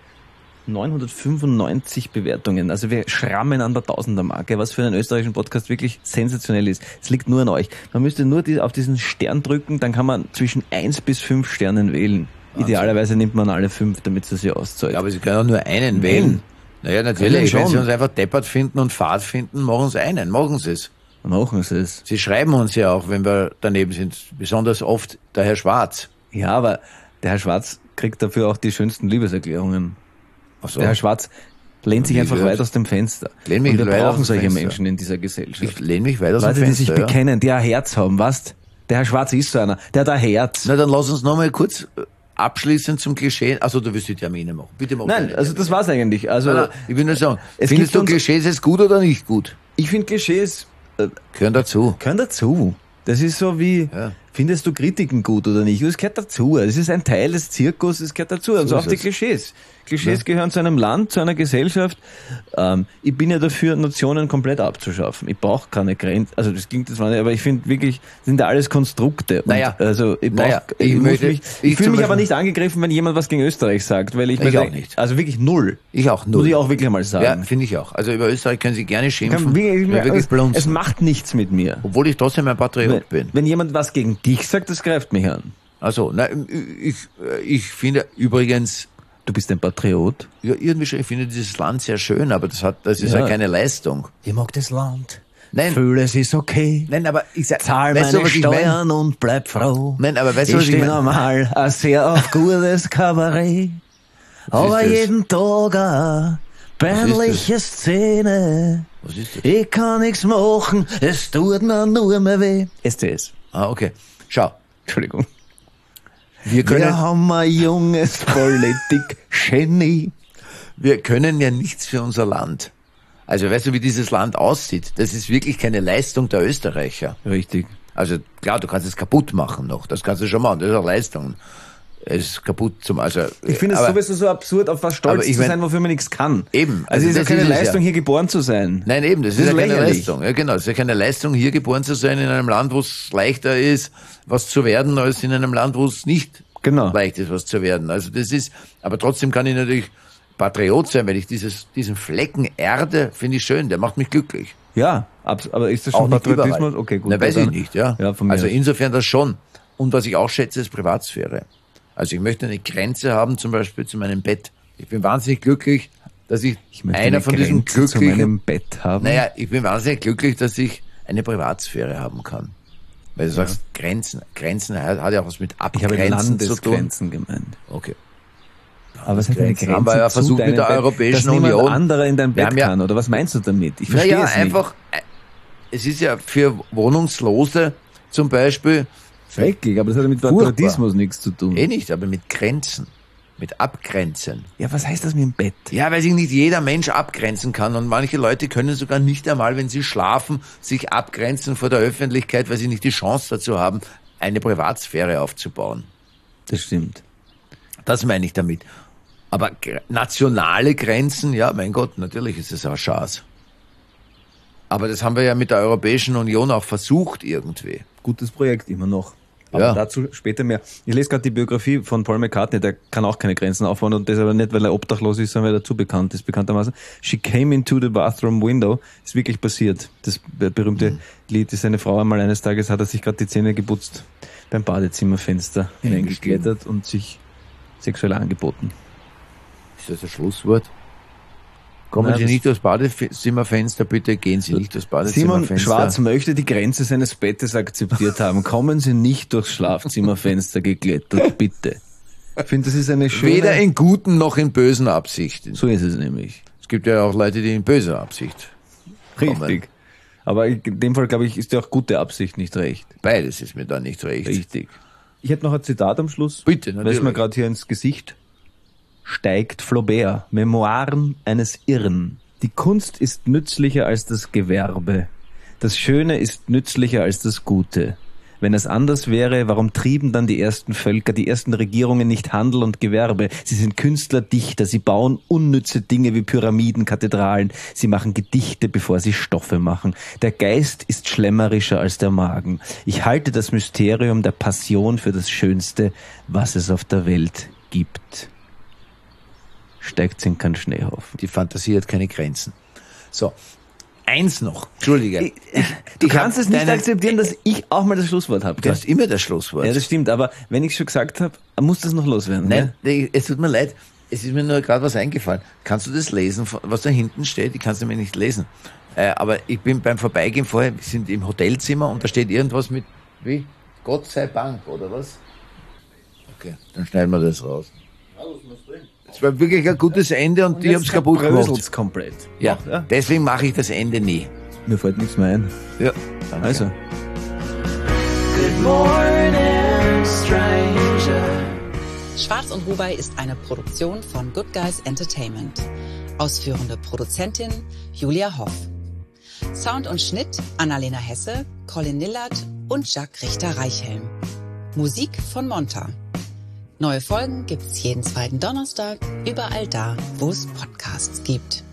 neunhundertfünfundneunzig Bewertungen. Also wir schrammen an der Tausender-Marke, was für einen österreichischen Podcast wirklich sensationell ist. Es liegt nur an euch. Man müsste nur die, auf diesen Stern drücken, dann kann man zwischen eins bis fünf Sternen wählen. Idealerweise nimmt man alle fünf, damit es sich auszahlt. Ja, aber Sie können auch nur einen wählen. Naja, natürlich, Können schon. wenn Sie uns einfach deppert finden und Fahrt finden, machen Sie einen, machen Sie es. Machen sie es. Sie schreiben uns ja auch, wenn wir daneben sind, besonders oft der Herr Schwarz. Ja, aber der Herr Schwarz kriegt dafür auch die schönsten Liebeserklärungen. Ach so. Der Herr Schwarz lehnt sich Wie einfach wird- weit aus dem Fenster. Lehn mich Und wir weit aus brauchen dem solche Fenster. Menschen in dieser Gesellschaft. Ich lehne mich weiter aus dem Leute, die Fenster. sich ja. bekennen, die ein Herz haben, was? Der Herr Schwarz ist so einer, der hat ein Herz. Na, dann lass uns nochmal kurz äh, abschließend zum Klischee. Also du wirst die Termine machen. Bitte mach Nein, deine also das Termine. war's eigentlich. Also Nein, nein, ich will nur sagen, Es findest gibt du uns- Klischees jetzt gut oder nicht gut? ich finde Klischees äh, Gehören dazu. gehören dazu. Das ist so wie, Ja. findest du Kritiken gut oder nicht? Das gehört dazu. Das ist ein Teil des Zirkus, es gehört dazu. Und so ist auch die es. Klischees. Klischees gehören zu einem Land, zu einer Gesellschaft. Ähm, ich bin ja dafür, Nationen komplett abzuschaffen. Ich brauche keine Grenzen. Also das klingt jetzt mal, aber ich finde wirklich, das sind ja alles Konstrukte. Und Naja. also ich brauch, Naja, ich, ich muss möchte- mich, ich ich fühle zum mich aber Beispiel- nicht angegriffen, wenn jemand was gegen Österreich sagt, weil ich, Ich mir auch denke- nicht. Also wirklich null. Ich auch null. Muss ich auch wirklich mal sagen. Ja, finde ich auch. Also über Österreich können Sie gerne schimpfen. Kann wirklich, Mir wirklich es, es blunzen. macht nichts mit mir. Obwohl ich trotzdem ein Patriot Wenn, bin. wenn jemand was gegen dich sagt, das greift mich an. Also, na, ich, ich finde übrigens, Du bist ein Patriot. ja, irgendwie schon, ich finde dieses Land sehr schön, aber das hat, das ist Ja. ja keine Leistung. Ich mag das Land. Nein. Fühle, es ist okay. Nein, aber ich sag, Zahl weißt du, meine was ich mein? Steuern und bleib froh. Nein, aber weißt du, ich was ich stehe mein? normal ein sehr auf gutes Kabarett. Aber ist das? jeden Tag eine peinliche Szene. Was ist das? Ich kann nichts machen, es tut mir nur mehr weh. S C S. Ah, okay. Schau, Entschuldigung. wir können, Wir haben ein junges Politik-Genie. wir können ja nichts für unser Land. Also, weißt du, wie dieses Land aussieht? Das ist wirklich keine Leistung der Österreicher. Richtig. Also, klar, du kannst es kaputt machen noch. Das kannst du schon machen. Das ist eine Leistung. Es ist kaputt zum, also. Ich finde es aber- sowieso so absurd, auf was stolz aber ich zu mein- sein, wofür man nichts kann. Eben. Also, Also es ist ja das keine ist es Leistung, ja. hier geboren zu sein. Nein, eben, das, Das ist ist ja keine lächerlich. Leistung. Ja, genau, es ist ja keine Leistung, hier geboren zu sein in einem Land, wo es leichter ist, was zu werden, als in einem Land, wo es nicht Genau. leicht ist, was zu werden. Also das ist, aber trotzdem kann ich natürlich Patriot sein, weil ich dieses, diesen Flecken Erde finde ich schön, der macht mich glücklich. Ja, abs- aber ist das Auch schon nicht Patriotismus? überall. Okay, gut. Na, weiß dann- ich nicht, ja. Ja, von mir also aus. insofern das schon. Und was ich auch schätze, ist Privatsphäre. Also ich möchte eine Grenze haben, zum Beispiel zu meinem Bett. Ich bin wahnsinnig glücklich, dass ich, Ich möchte einer eine von diesen Grenze zu glücklichen, meinem Bett haben. naja, ich bin wahnsinnig glücklich, dass ich eine Privatsphäre haben kann. Weil du sagst, Grenzen, Grenzen hat hat ja auch was mit ich habe Abgrenzen zu tun. Landesgrenzen gemeint. Okay. Aber was heißt eine Grenzen Grenze haben wir ja zu versucht deinem mit der Bett, Europäischen dass niemand Union. anderer in dein Wir Bett haben ja- kann, oder was meinst du damit? Ich verstehe Naja, es nicht. einfach, äh, es ist ja für Wohnungslose zum Beispiel, Schrecklich, aber das hat mit Furchtbar. Patriotismus nichts zu tun. eh nicht, aber mit Grenzen, mit Abgrenzen. Ja, was heißt das mit dem Bett? Ja, weil sich nicht jeder Mensch abgrenzen kann und manche Leute können sogar nicht einmal, wenn sie schlafen, sich abgrenzen vor der Öffentlichkeit, weil sie nicht die Chance dazu haben, eine Privatsphäre aufzubauen. Das stimmt. Das meine ich damit. Aber gr- nationale Grenzen, ja, mein Gott, natürlich ist es auch Chance. Aber das haben wir ja mit der Europäischen Union auch versucht irgendwie. Gutes Projekt immer noch. Aber Ja. dazu später mehr. Ich lese gerade die Biografie von Paul McCartney, der kann auch keine Grenzen aufbauen und das aber nicht, weil er obdachlos ist, sondern weil er dazu bekannt ist, bekanntermaßen. She came into the bathroom window. Ist wirklich passiert. Das be- berühmte Mhm. Lied ist seine Frau einmal eines Tages, hat er sich gerade die Zähne geputzt, beim Badezimmerfenster hineingeklettert und sich sexuell angeboten. Ist das ein Schlusswort? Kommen Nein, Sie das- nicht durchs Badezimmerfenster, bitte gehen Sie nicht durchs Simon Badezimmerfenster. Schwarz möchte die Grenze seines Bettes akzeptiert haben. Kommen Sie nicht durchs Schlafzimmerfenster geklettert, bitte. Ich finde, das ist eine schöne... Weder in guten noch in bösen Absichten. So ist es nämlich. Es gibt ja auch Leute, die in böser Absicht kommen. Richtig. Aber in dem Fall, glaube ich, ist ja auch gute Absicht nicht recht. Beides ist mir da nicht recht. Richtig. Ich hätte noch ein Zitat am Schluss. Bitte, Weil es natürlich. mir gerade hier ins Gesicht steigt. Flaubert, Memoiren eines Irren. Die Kunst ist nützlicher als das Gewerbe. Das Schöne ist nützlicher als das Gute. Wenn es anders wäre, warum trieben dann die ersten Völker, die ersten Regierungen nicht Handel und Gewerbe? Sie sind Künstler, Dichter, sie bauen unnütze Dinge wie Pyramiden, Kathedralen. Sie machen Gedichte, bevor sie Stoffe machen. Der Geist ist schlemmerischer als der Magen. Ich halte das Mysterium der Passion für das Schönste, was es auf der Welt gibt. Steigt in kein Schneehaufen. Die Fantasie hat keine Grenzen. So, eins noch. Entschuldige. Du Ich kannst hab es nicht deinen- akzeptieren, dass ich auch mal das Schlusswort habe. Du hast immer das Schlusswort. Ja, das stimmt, aber wenn ich schon gesagt habe, muss das noch loswerden. Nein, Ne? nee, es tut mir leid. Es ist mir nur gerade was eingefallen. Kannst du das lesen, was da hinten steht? Ich kann es nämlich nicht lesen. Äh, aber ich bin beim Vorbeigehen vorher, wir sind im Hotelzimmer und da steht irgendwas mit, wie? Gott sei Dank, oder was? Okay, dann schneiden wir das raus. Es war wirklich ein gutes Ende und, die haben es kaputt gemacht. Bröselt's komplett. Ja, ja, deswegen mache ich das Ende nie. mir fällt nichts mehr ein. Ja, danke. Also. Good morning, stranger. Schwarz und Rubai ist eine Produktion von Good Guys Entertainment. Ausführende Produzentin Julia Hoff. Sound und Schnitt Annalena Hesse, Colin Nillert und Jacques Richter-Reichhelm. Musik von Monta. Neue Folgen gibt's jeden zweiten Donnerstag, überall da, wo es Podcasts gibt.